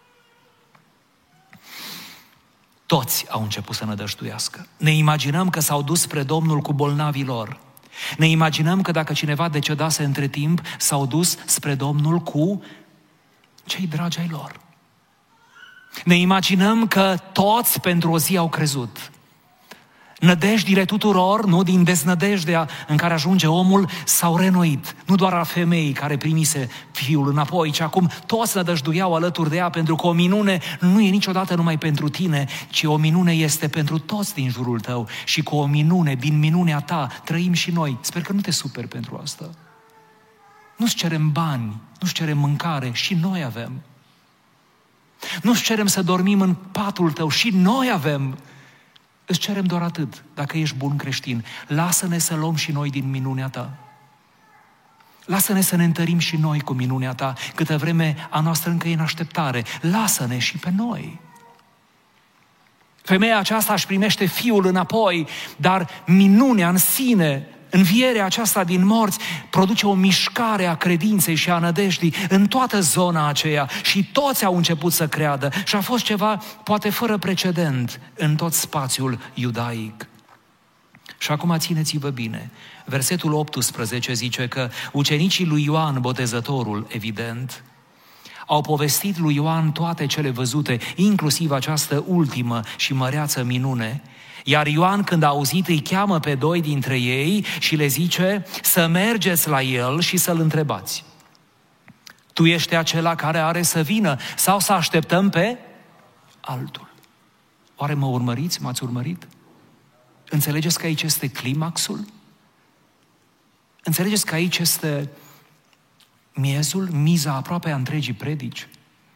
Toți au început să nădăjduiască. Ne imaginăm că s-au dus spre Domnul cu bolnavii lor. Ne imaginăm că dacă cineva decedase între timp, s-au dus spre Domnul cu cei dragi ai lor. Ne imaginăm că toți pentru o zi au crezut. Nădejdile tuturor, nu din deznădejdea în care ajunge omul, s-au reînnoit. Nu doar a femeii care primise fiul înapoi, ci acum toți nădăjduiau alături de ea, pentru că o minune nu e niciodată numai pentru tine, ci o minune este pentru toți din jurul tău. Și cu o minune, din minunea ta, trăim și noi. Sper că nu te superi pentru asta. Nu-ți cerem bani, nu-ți cerem mâncare, și noi avem. Nu-ți cerem să dormim în patul tău, și noi avem. Îți cerem doar atât, dacă ești bun creștin. Lasă-ne să luăm și noi din minunea ta. Lasă-ne să ne întărim și noi cu minunea ta, câtă vreme a noastră încă e în așteptare. Lasă-ne și pe noi. Femeia aceasta își primește fiul înapoi, dar minunea în sine, învierea aceasta din morți, produce o mișcare a credinței și a nădejdii în toată zona aceea și toți au început să creadă și a fost ceva poate fără precedent în tot spațiul iudaic. Și acum țineți-vă bine, versetul optsprezece zice că ucenicii lui Ioan Botezătorul, evident, au povestit lui Ioan toate cele văzute, inclusiv această ultimă și măreață minune. Iar Ioan, când a auzit, îi cheamă pe doi dintre ei și le zice să mergeți la el și să-l întrebați: tu ești acela care are să vină sau să așteptăm pe altul? Oare mă urmăriți? M-ați urmărit? Înțelegeți că aici este climaxul? Înțelegeți că aici este miezul, miza aproape a întregii predici?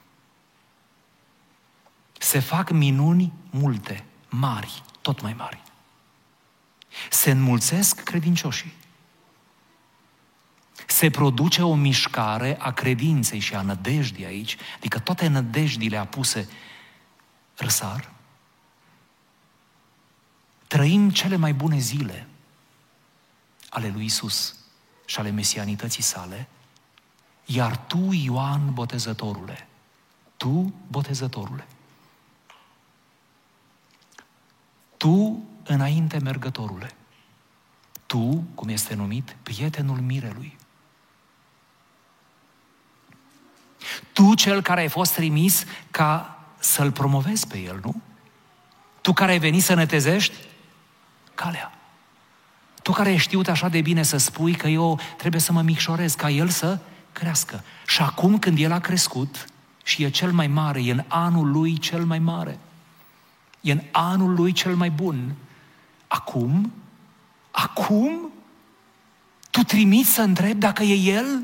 Se fac minuni multe, mari, tot mai mari. Se înmulțesc credincioșii. Se produce o mișcare a credinței și a nădejdii aici, adică toate nădejdile apuse răsar. Trăim cele mai bune zile ale lui Iisus și ale mesianității sale, iar tu, Ioan Botezătorule, tu, Botezătorule, tu, înainte mergătorule, tu, cum este numit, prietenul mirelui, tu, cel care ai fost trimis ca să-l promovezi pe el, nu? Tu care ai venit să netezești calea. Tu care ai știut așa de bine să spui că eu trebuie să mă micșorez, ca el să crească. Și acum, când el a crescut și e cel mai mare, e în anul lui cel mai mare, e în anul lui cel mai bun, acum, acum, tu trimiți să întrebi dacă e el?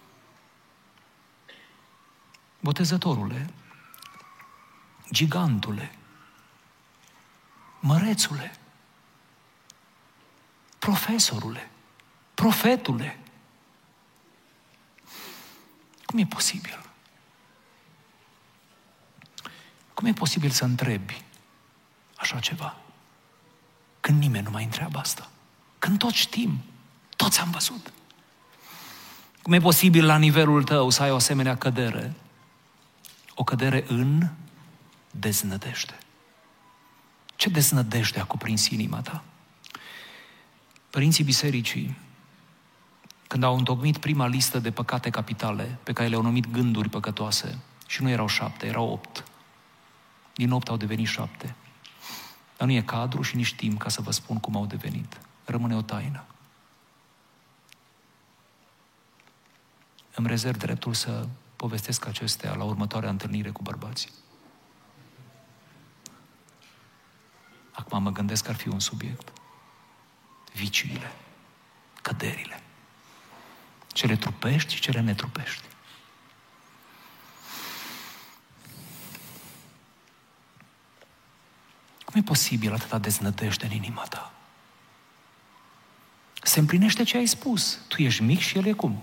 Botezătorule, gigantule, mărețule, Profesorule, profetule, cum e posibil? Cum e posibil să întrebi așa ceva? Când nimeni nu mai întreabă asta. Când toți știm, toți am văzut. Cum e posibil la nivelul tău să ai o asemenea cădere? O cădere în deznădejde. Ce deznădejde a cuprins inima ta? Părinții bisericii, când au întocmit prima listă de păcate capitale, pe care le-au numit gânduri păcătoase, și nu erau șapte, erau opt. Din opt au devenit șapte. Dar nu e cadru și nici timp ca să vă spun cum au devenit. Rămâne o taină. Îmi rezerv dreptul să povestesc acestea la următoarea întâlnire cu bărbații. Acum mă gândesc că ar fi un subiect. Viciile, căderile, cele trupești și cele netrupești. Cum e posibil atâta deznădejde în inima ta? Se împlinește ce ai spus. Tu ești mic și el e cum?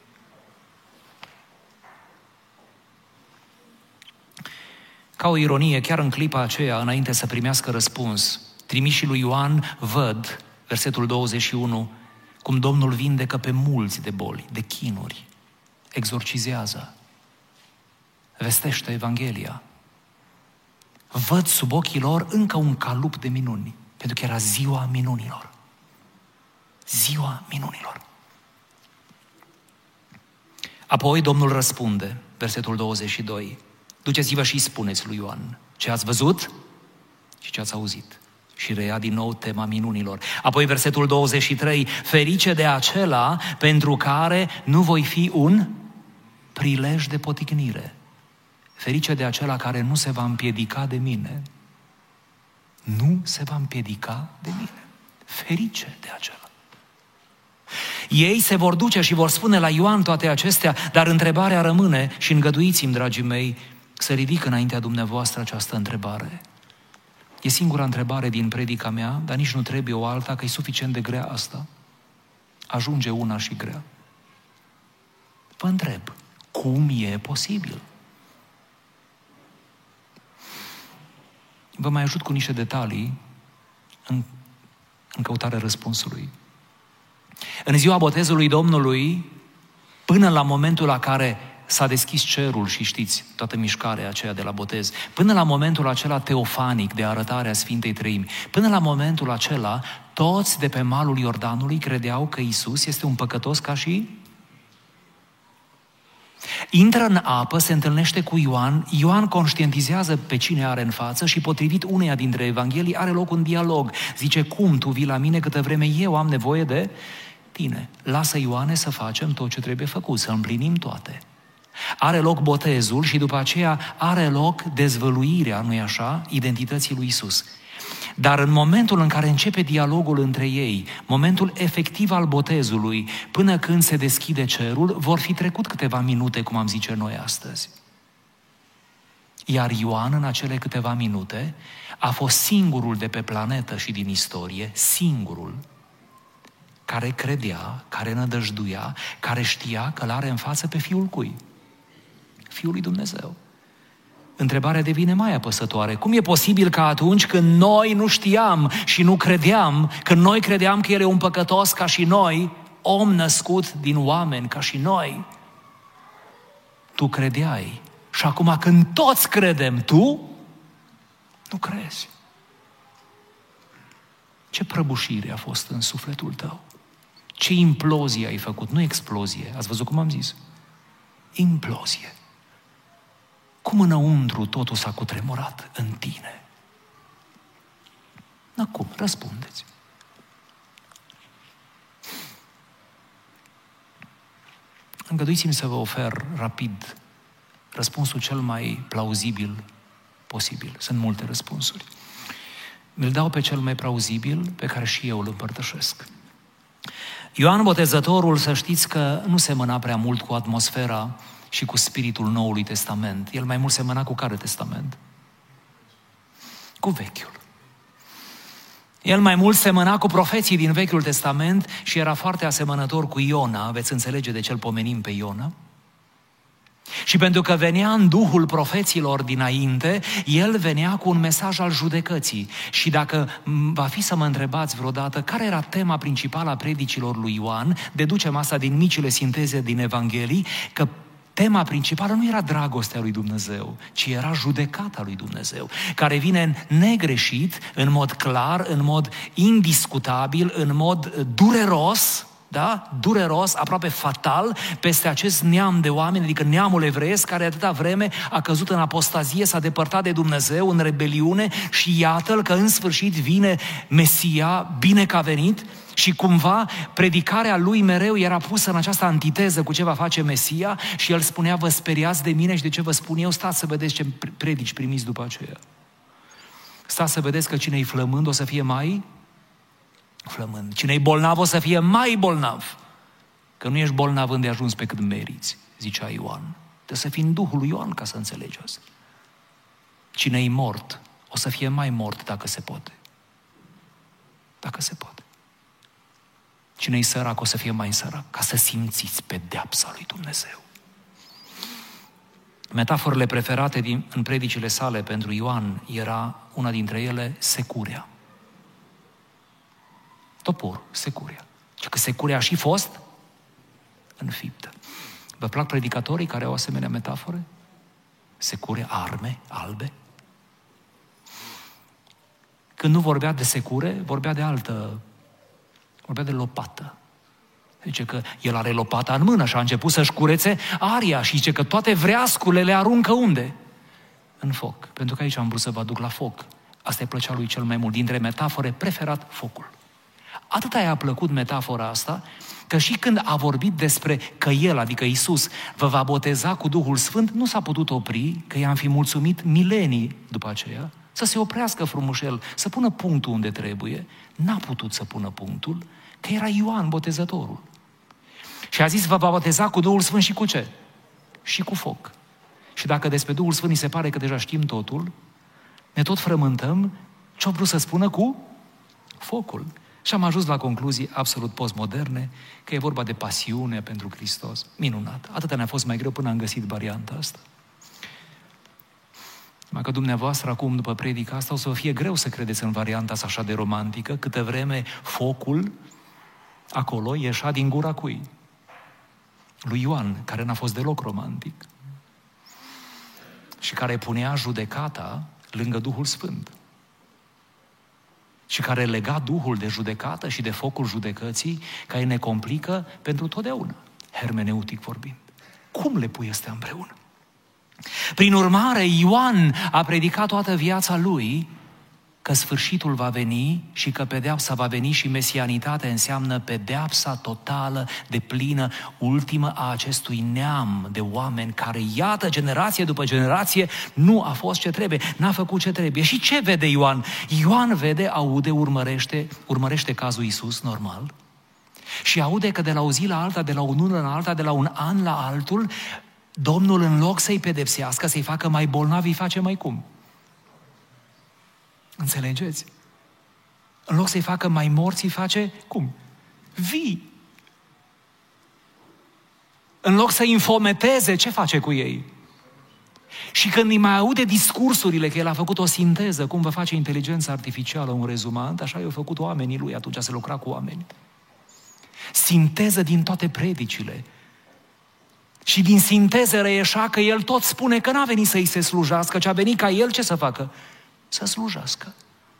Ca o ironie, chiar în clipa aceea, înainte să primească răspuns, trimișii lui Ioan văd, versetul douăzeci și unu, cum Domnul vindecă pe mulți de boli, de chinuri, exorcizează, vestește Evanghelia. Văd sub ochii lor încă un calup de minuni, pentru că era ziua minunilor. Ziua minunilor. Apoi Domnul răspunde, versetul douăzeci și doi, duceți-vă și spuneți lui Ioan ce ați văzut și ce ați auzit. Și reia din nou tema minunilor. Apoi versetul douăzeci și trei, ferice de acela pentru care nu voi fi un prilej de poticnire. Ferice de acela care nu se va împiedica de mine. Nu se va împiedica de mine. Ferice de acela. Ei se vor duce și vor spune la Ioan toate acestea, dar întrebarea rămâne și îngăduiți-mi, dragii mei, să ridic înaintea dumneavoastră această întrebare. E singura întrebare din predica mea, dar nici nu trebuie o alta, că e suficient de grea asta. Ajunge una și grea. Vă întreb, cum e posibil? Vă mai ajut cu niște detalii în, în căutarea răspunsului. În ziua botezului Domnului, până la momentul la care s-a deschis cerul și știți toată mișcarea aceea de la botez, până la momentul acela teofanic de arătare a Sfintei Treimi, până la momentul acela, toți de pe malul Iordanului credeau că Iisus este un păcătos ca și... Intră în apă, se întâlnește cu Ioan, Ioan conștientizează pe cine are în față și potrivit uneia dintre evanghelii are loc un dialog. Zice, cum tu vii la mine câtă vreme eu am nevoie de tine? Lasă, Ioane, să facem tot ce trebuie făcut, să împlinim toate. Are loc botezul și după aceea are loc dezvăluirea, nu-i așa, identității lui Iisus. Dar în momentul în care începe dialogul între ei, momentul efectiv al botezului, până când se deschide cerul, vor fi trecut câteva minute, cum am zice noi astăzi. Iar Ioan, în acele câteva minute, a fost singurul de pe planetă și din istorie, singurul care credea, care nădăjduia, care știa că l-are în față pe Fiul cui? Fiul lui Dumnezeu. Întrebarea devine mai apăsătoare. Cum e posibil că atunci când noi nu știam și nu credeam, când noi credeam că El e un păcătos ca și noi, om născut din oameni ca și noi, tu credeai și acum când toți credem, tu nu crezi? Ce prăbușire a fost în sufletul tău? Ce implozie ai făcut? Nu explozie. Ați văzut cum am zis? Implozie. Cum înăuntru totul s-a cutremurat în tine? Acum, răspundeți. Îngăduiți-mi să vă ofer rapid răspunsul cel mai plauzibil posibil. Sunt multe răspunsuri. Mi-l dau pe cel mai plauzibil, pe care și eu îl împărtășesc. Ioan Botezătorul, să știți că nu semăna prea mult cu atmosfera și cu spiritul Noului Testament. El mai mult semăna cu care testament? Cu Vechiul. El mai mult semăna cu profeții din Vechiul Testament și era foarte asemănător cu Iona, veți înțelege de ce îl pomenim pe Iona. Și pentru că venea în duhul profeților dinainte, el venea cu un mesaj al judecății. Și dacă va fi să mă întrebați vreodată care era tema principală a predicilor lui Ioan, deducem asta din micile sinteze din Evanghelii, că tema principală nu era dragostea lui Dumnezeu, ci era judecata lui Dumnezeu, care vine negreșit, în mod clar, în mod indiscutabil, în mod dureros, da? Dureros, aproape fatal, peste acest neam de oameni, adică neamul evreiesc, care atâta vreme a căzut în apostazie, s-a depărtat de Dumnezeu, în rebeliune, și iată-l că în sfârșit vine Mesia, bine că a venit. Și cumva predicarea lui mereu era pusă în această antiteză cu ce va face Mesia și el spunea: vă speriați de mine și de ce vă spun eu? Stați să vedeți ce predici primiți după aceea. Stați să vedeți că cine-i flămând o să fie mai flămând. Cine-i bolnav o să fie mai bolnav. Că nu ești bolnav îndeajuns pe cât meriți, zicea Ioan. Trebuie să fii în Duhul lui Ioan ca să înțelegi asta. Cine-i mort o să fie mai mort dacă se poate. Dacă se poate. Cine-i sărac o să fie mai sărac, ca să simțiți pedeapsa lui Dumnezeu. Metaforele preferate din, în predicile sale pentru Ioan era una dintre ele securea. Topor, securea. Și că securea a și fost înfiptă. Vă plac predicatorii care au asemenea metafore? Secure, arme, albe. Când nu vorbea de secure, vorbea de altă, vorbea de lopată. Zice că el are lopata în mână și a început să-și curețe aria și zice că toate vreascurile le aruncă unde? În foc. Pentru că aici am vrut să vă aduc la foc. Asta îi plăcea lui cel mai mult. Dintre metafore, preferat focul. Atât i-a plăcut metafora asta, că și când a vorbit despre că El, adică Iisus, vă va boteza cu Duhul Sfânt, nu s-a putut opri, că i-am fi mulțumit milenii după aceea, să se oprească frumușel, să pună punctul unde trebuie. N-a putut să pună punctul, că era Ioan Botezătorul. Și a zis, vă va boteza cu Duhul Sfânt și cu ce? Și cu foc. Și dacă despre Duhul Sfânt ni se pare că deja știm totul, ne tot frământăm ce-a vrut să spună cu focul. Și am ajuns la concluzii absolut postmoderne, că e vorba de pasiune pentru Hristos. Minunat. Atâta ne-a fost mai greu până am găsit varianta asta. Numai că dumneavoastră acum, după predica asta, o să vă fie greu să credeți în varianta asta așa de romantică, câtă vreme focul acolo ieșea din gura cui? Lui Ioan, care n-a fost deloc romantic. Și care punea judecata lângă Duhul Sfânt. Și care lega Duhul de judecată și de focul judecății, care ne complică pentru totdeauna, hermeneutic vorbind. Cum le pui astea împreună? Prin urmare, Ioan a predicat toată viața lui că sfârșitul va veni și că pedeapsa va veni și mesianitatea înseamnă pedeapsa totală, deplină, ultimă a acestui neam de oameni care, iată, generație după generație, nu a fost ce trebuie, n-a făcut ce trebuie. Și ce vede Ioan? Ioan vede, aude, urmărește, urmărește cazul Iisus, normal, și aude că de la o zi la alta, de la o lună la alta, de la un an la altul, Domnul, în loc să-i pedepsească, să-i facă mai bolnavi, îi face mai cum? Înțelegeți? În loc să-i facă mai morți, îi face cum? Vii. În loc să-i înfometeze, ce face cu ei? Și când îi mai aude discursurile, că el a făcut o sinteză, cum vă face inteligența artificială un rezumat, așa i-au făcut oamenii lui atunci, să lucra cu oameni. Sinteză din toate predicile. Și din sinteză reieșea că el tot spune că n-a venit să-i se slujească, ci a venit ca el ce să facă? Să slujească.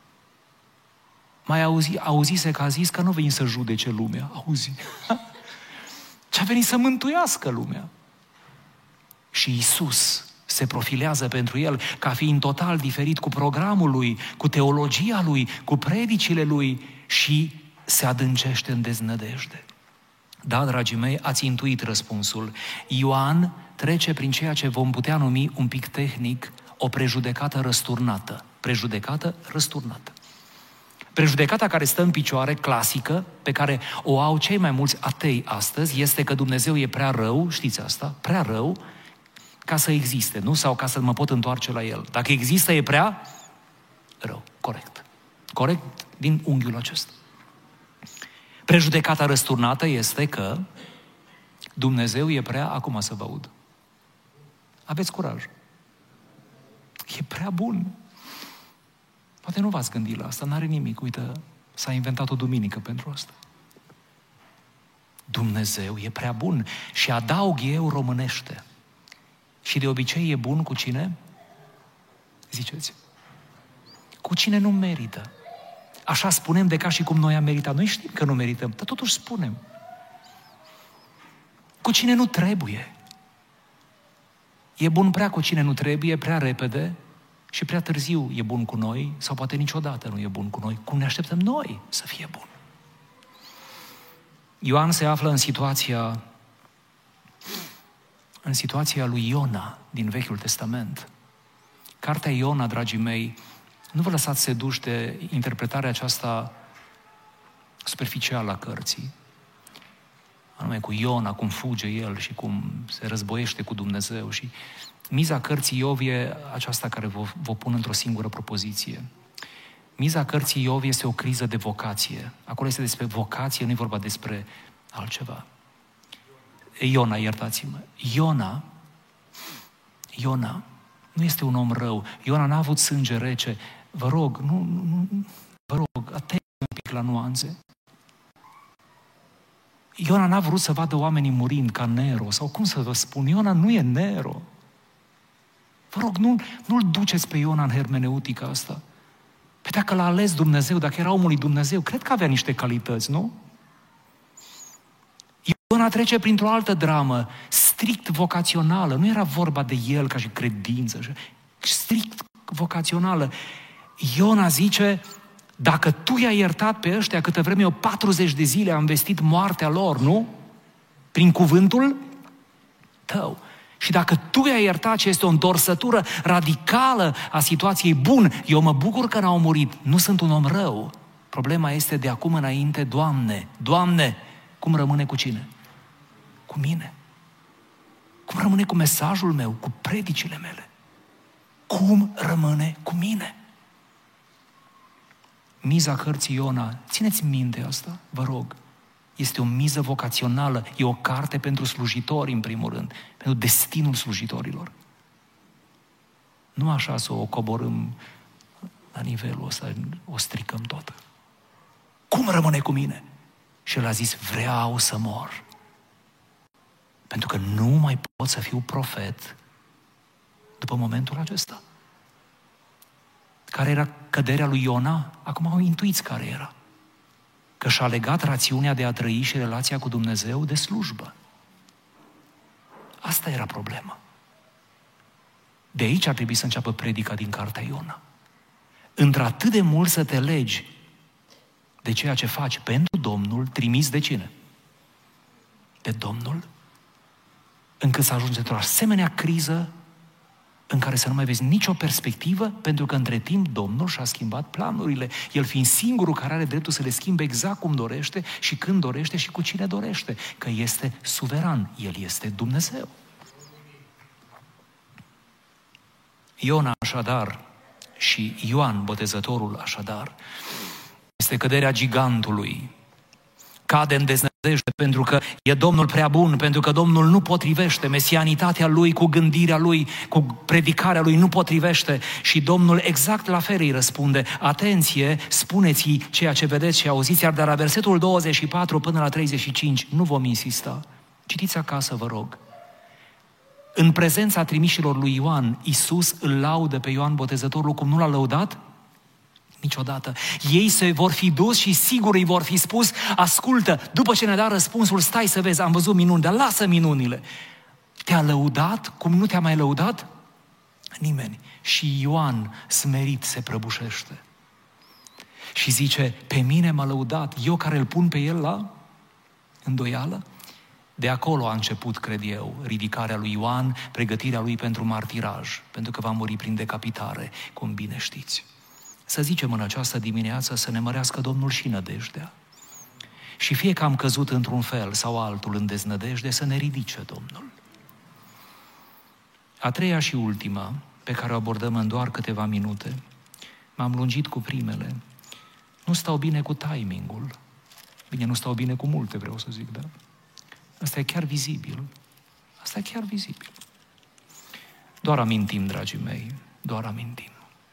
Mai auzi, auzise că a zis că nu a venit să judece lumea. Auzi. Ci a venit să mântuiască lumea. Și Iisus se profilează pentru el ca fiind total diferit cu programul lui, cu teologia lui, cu predicile lui și se adâncește în deznădejde. Da, dragii mei, ați intuit răspunsul. Ioan trece prin ceea ce vom putea numi un pic tehnic o prejudecată răsturnată. Prejudecată răsturnată. Prejudecata care stă în picioare, clasică, pe care o au cei mai mulți atei astăzi, este că Dumnezeu e prea rău, știți asta, prea rău, ca să existe, nu? Sau ca să mă pot întoarce la El. Dacă există, e prea rău. Corect. Corect? Din unghiul acesta. Prejudecata răsturnată este că Dumnezeu e prea, acum să vă aud. Aveți curaj. E prea bun. Poate nu v-ați gândit la asta, n-are nimic. Uite, s-a inventat o duminică pentru asta. Dumnezeu e prea bun. Și adaug eu românește. Și de obicei e bun cu cine? Ziceți. Cu cine nu merită. Așa spunem de ca și cum noi am meritat. Noi știm că nu merităm, dar totuși spunem. Cu cine nu trebuie. E bun prea cu cine nu trebuie, prea repede și prea târziu e bun cu noi, sau poate niciodată nu e bun cu noi. Cum ne așteptăm noi să fie bun? Ioan se află în situația în situația lui Iona din Vechiul Testament. Cartea Iona, dragii mei, nu vă lăsați seduși de interpretarea aceasta superficială a cărții, anume cu Iona, cum fuge el și cum se războiește cu Dumnezeu. Și miza cărții Iov e aceasta care vă, vă pun într-o singură propoziție. Miza cărții Iov este o criză de vocație. Acolo este despre vocație, nu e vorba despre altceva. Iona, iertați-mă. Iona, Iona nu este un om rău. Iona n-a avut sânge rece. Vă rog, nu, nu, vă rog, atenție un pic la nuanțe. Iona n-a vrut să vadă oamenii murind ca Nero, sau cum să vă spun, Iona nu e Nero. Vă rog, nu, nu-l duceți pe Iona în hermeneutica asta. Păi dacă l-a ales Dumnezeu, dacă era omul lui Dumnezeu, cred că avea niște calități, nu? Iona trece printr-o altă dramă, strict vocațională. Nu era vorba de el ca și credință, strict vocațională. Iona zice, dacă tu i-ai iertat pe ăștia câtă vreme eu patruzeci de zile am vestit moartea lor, nu? Prin cuvântul tău. Și dacă tu i-ai iertat, ce este o întorsătură radicală a situației, bun, eu mă bucur că n-au murit, nu sunt un om rău. Problema este de acum înainte, Doamne, Doamne, cum rămâne cu cine? Cu mine. Cum rămâne cu mesajul meu, cu predicile mele? Cum rămâne cu mine? Miza cărții Iona, țineți minte asta, vă rog, este o miză vocațională, e o carte pentru slujitori, în primul rând, pentru destinul slujitorilor. Nu așa să o coborâm la nivelul ăsta, o stricăm toată. Cum rămâne cu mine? Și el a zis, vreau să mor. Pentru că nu mai pot să fiu profet după momentul acesta. Care era căderea lui Iona? Acum o intuiți care era. Că și-a legat rațiunea de a trăi și relația cu Dumnezeu de slujbă. Asta era problema. De aici ar trebui să înceapă predica din cartea Iona. Într-atât de mult să te legi de ceea ce faci pentru Domnul, trimis de cine? De Domnul, încât să ajungi într-o asemenea criză în care să nu mai vezi nicio perspectivă, pentru că între timp Domnul și-a schimbat planurile, El fiind singurul care are dreptul să le schimbe exact cum dorește și când dorește și cu cine dorește, că este suveran, El este Dumnezeu. Iona așadar și Ioan Botezătorul așadar este căderea gigantului. Cade în deznădejde pentru că e Domnul prea bun, pentru că Domnul nu potrivește, mesianitatea Lui cu gândirea Lui, cu predicarea Lui nu potrivește și Domnul exact la fel îi răspunde. Atenție, spuneți-i ceea ce vedeți și auziți, iar de la versetul douăzeci și patru până la treizeci și cinci, nu vom insista. Citiți acasă, vă rog. În prezența trimișilor lui Ioan, Iisus îl laudă pe Ioan Botezătorul cum nu l-a lăudat niciodată. Ei se vor fi dus și sigur îi vor fi spus, ascultă, după ce ne-a dat răspunsul, stai să vezi, am văzut minuni, dar lasă minunile. Te-a lăudat cum nu te-a mai lăudat nimeni. Și Ioan, smerit, se prăbușește. Și zice, pe mine m-a lăudat, eu care îl pun pe el la îndoială? De acolo a început, cred eu, ridicarea lui Ioan, pregătirea lui pentru martiraj, pentru că va muri prin decapitare, cum bine știți. Să zicem în această dimineață să ne mărească Domnul și nădejdea. Și fie că am căzut într-un fel sau altul în deznădejde, să ne ridice Domnul. A treia și ultima, pe care o abordăm în doar câteva minute, m-am lungit cu primele, nu stau bine cu timingul. Bine, nu stau bine cu multe, vreau să zic, da? Asta e chiar vizibil. Asta e chiar vizibil. Doar amintim, dragii mei, doar amintim.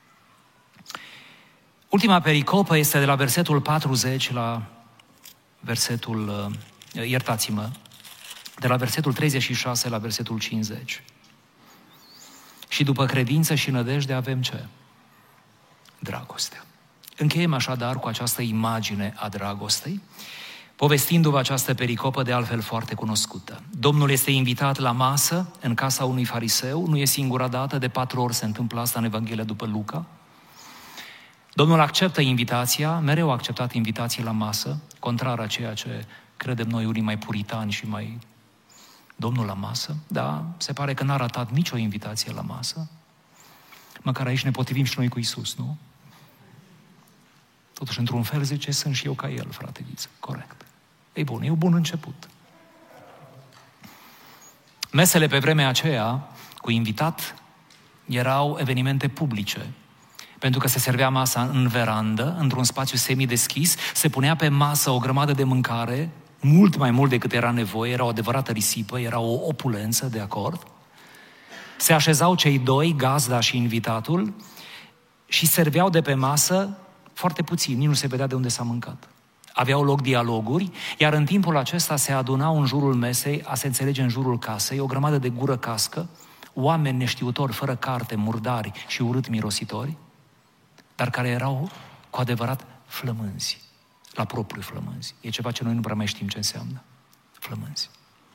Ultima pericopă este de la versetul patruzeci la versetul, iertați-mă, de la versetul treizeci și șase la versetul cincizeci. Și după credință și nădejde avem ce? Dragostea. Încheiem așadar cu această imagine a dragostei, povestindu-vă această pericopă de altfel foarte cunoscută. Domnul este invitat la masă în casa unui fariseu, nu e singura dată, de patru ori se întâmplă asta în Evanghelia după Luca. Domnul acceptă invitația, mereu a acceptat invitații la masă, contrar a ceea ce credem noi unii mai puritani și mai... Domnul la masă, da, se pare că n-a ratat nicio invitație la masă, măcar aici ne potrivim și noi cu Iisus, nu? Totuși, într-un fel, zice, sunt și eu ca El, frate Ghiță, corect. Ei bun, e un bun început. Mesele pe vremea aceea, cu invitat, erau evenimente publice, pentru că se servea masa în verandă, într-un spațiu semideschis, se punea pe masă o grămadă de mâncare, mult mai mult decât era nevoie, era o adevărată risipă, era o opulență, de acord? Se așezau cei doi, gazda și invitatul, și serveau de pe masă foarte puțin, nici nu se vedea de unde s-a mâncat. Aveau loc dialoguri, iar în timpul acesta se adunau în jurul mesei, a se înțelege în jurul casei, o grămadă de gură cască, oameni neștiutori, fără carte, murdari și urât mirositori, dar care erau cu adevărat flămânzi, la propriu flămânzi. E ceva ce noi nu prea mai știm ce înseamnă. Flămânzi.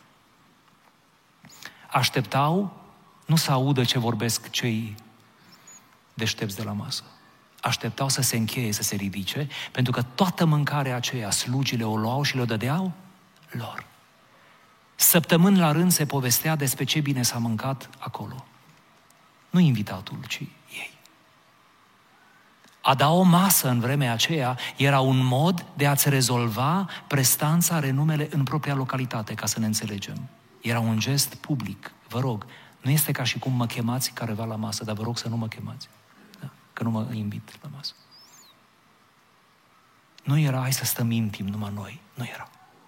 Așteptau nu să audă ce vorbesc cei deștepți de la masă. Așteptau să se încheie, să se ridice, pentru că toată mâncarea aceea, slugile o luau și le dădeau lor. Săptămâni la rând se povestea despre ce bine s-a mâncat acolo. Nu invitatul, ci ei. A da o masă în vremea aceea era un mod de a-ți rezolva prestanța, renumele în propria localitate, ca să ne înțelegem. Era un gest public. Vă rog, nu este ca și cum mă chemați careva la masă, dar vă rog să nu mă chemați. Da? Că nu mă invit la masă. Nu era, hai să stăm intim numai noi. Nu era.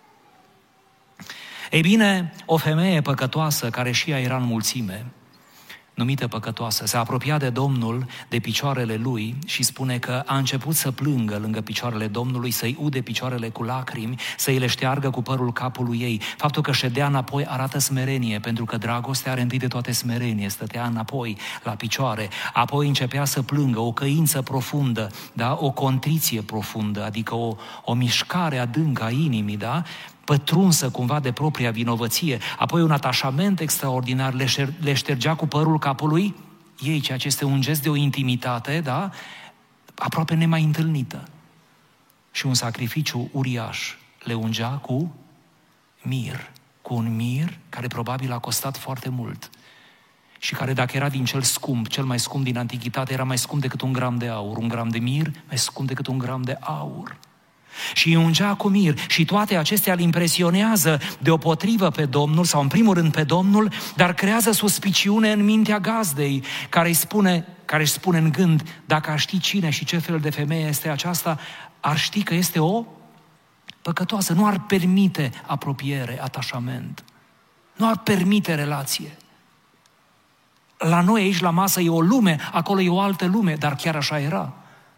Ei bine, o femeie păcătoasă, care și ea era în mulțime, numită păcătoasă, se apropia de Domnul, de picioarele lui și spune că a început să plângă lângă picioarele Domnului, să-i ude picioarele cu lacrimi, să-i le șteargă cu părul capului ei. Faptul că ședea înapoi arată smerenie, pentru că dragostea are întâi de toate smerenie, stătea înapoi la picioare, apoi începea să plângă, o căință profundă, da? O contriție profundă, adică o, o mișcare adâncă a inimii, da? Pătrunsă cumva de propria vinovăție, apoi un atașament extraordinar, le, șer, le ștergea cu părul capului ei, ceea ce este un gest de o intimitate, da? Aproape nemai întâlnită. Și un sacrificiu uriaș le ungea cu mir, cu un mir care probabil a costat foarte mult și care, dacă era din cel scump, cel mai scump din antichitate, era mai scump decât un gram de aur, un gram de mir mai scump decât un gram de aur. Și îi ungea cu mir și toate acestea îl impresionează deopotrivă pe Domnul, sau în primul rând pe Domnul, dar creează suspiciune în mintea gazdei, care îi spune, care își spune în gând, dacă ar ști cine și ce fel de femeie este aceasta, ar ști că este o păcătoasă, nu ar permite apropiere, atașament, nu ar permite relație. La noi aici la masă e o lume, acolo e o altă lume, dar chiar așa era.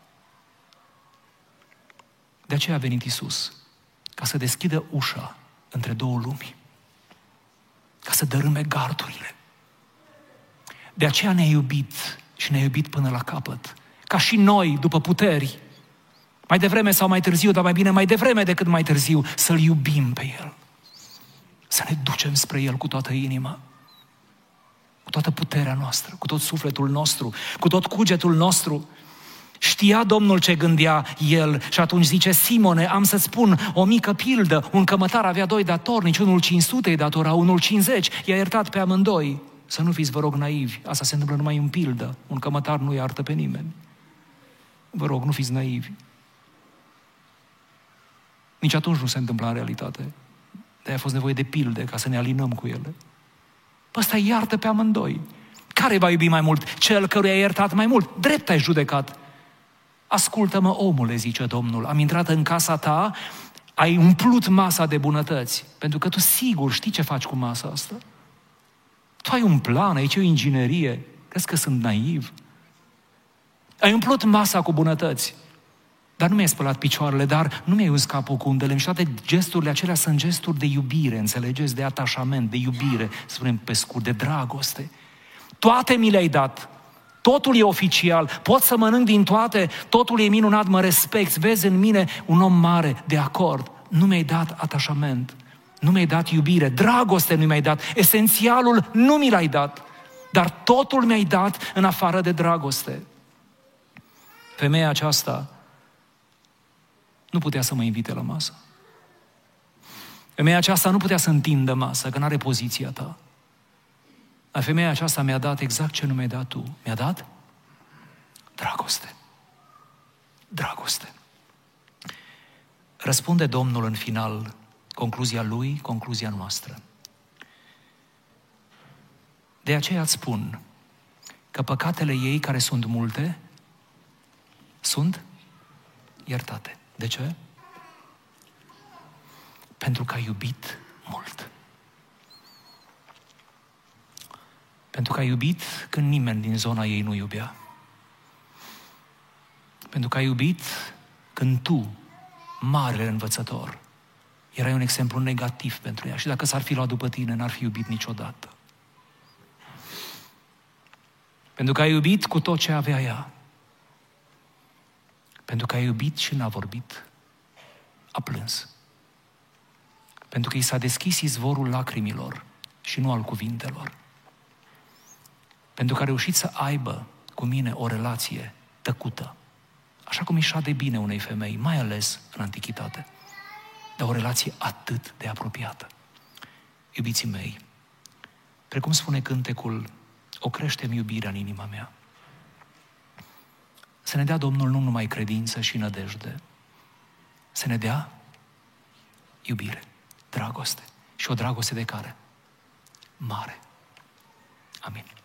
De aceea a venit Iisus, ca să deschidă ușa între două lumi, ca să dărâme gardurile. De aceea ne-a iubit și ne-a iubit până la capăt, ca și noi, după puteri, mai devreme sau mai târziu, dar mai bine mai devreme decât mai târziu, să-L iubim pe El, să ne ducem spre El cu toată inima, cu toată puterea noastră, cu tot sufletul nostru, cu tot cugetul nostru. Știa Domnul ce gândea el și atunci zice, Simone, am să-ți spun o mică pildă. Un cămătar avea doi datornici, unul cinci sute îi datora, unul cincizeci, i-a iertat pe amândoi. Să nu fiți, vă rog, naivi, asta se întâmplă numai în pildă. Un cămătar nu iartă pe nimeni. Vă rog, nu fiți naivi. Nici atunci nu se întâmpla în realitate. De-aia a fost nevoie de pilde ca să ne alinăm cu ele. Ăsta iartă pe amândoi. Care va iubi mai mult? Cel căruia a iertat mai mult. Drept ai judecat. Ascultă-mă, omule, zice Domnul, am intrat în casa ta, ai umplut masa de bunătăți, pentru că tu sigur știi ce faci cu masa asta. Tu ai un plan, aici e o inginerie, crezi că sunt naiv? Ai umplut masa cu bunătăți, dar nu mi-ai spălat picioarele, dar nu mi-ai uns capul cu un de lemn și toate gesturile acelea sunt gesturi de iubire, înțelegeți? De atașament, de iubire, spunem pe scurt, de dragoste. Toate mi le-ai dat. Totul e oficial, pot să mănânc din toate, totul e minunat, mă respecti, vezi în mine un om mare, de acord. Nu mi-ai dat atașament, nu mi-ai dat iubire, dragoste nu mi-ai dat, esențialul nu mi l-ai dat, dar totul mi-ai dat în afară de dragoste. Femeia aceasta nu putea să mă invite la masă. Femeia aceasta nu putea să întindă masă, că n-are poziția ta. Dar femeia aceasta mi-a dat exact ce nu mi-ai dat tu. Mi-a dat dragoste. Dragoste. Răspunde Domnul în final, concluzia lui, concluzia noastră. De aceea îți spun că păcatele ei, care sunt multe, sunt iertate. De ce? Pentru că a iubit mult. Pentru că a iubit când nimeni din zona ei nu iubea. Pentru că a iubit când tu, marele învățător, erai un exemplu negativ pentru ea și dacă s-ar fi luat după tine, n-ar fi iubit niciodată. Pentru că a iubit cu tot ce avea ea. Pentru că a iubit și n-a vorbit, a plâns. Pentru că i s-a deschis izvorul lacrimilor și nu al cuvintelor. Pentru că a reușit să aibă cu mine o relație tăcută, așa cum îi șade bine unei femei, mai ales în antichitate, dar o relație atât de apropiată. Iubiții mei, precum spune cântecul, o crește-mi iubirea în inima mea. Să ne dea Domnul nu numai credință și nădejde, să ne dea iubire, dragoste și o dragoste de care? Mare. Amin.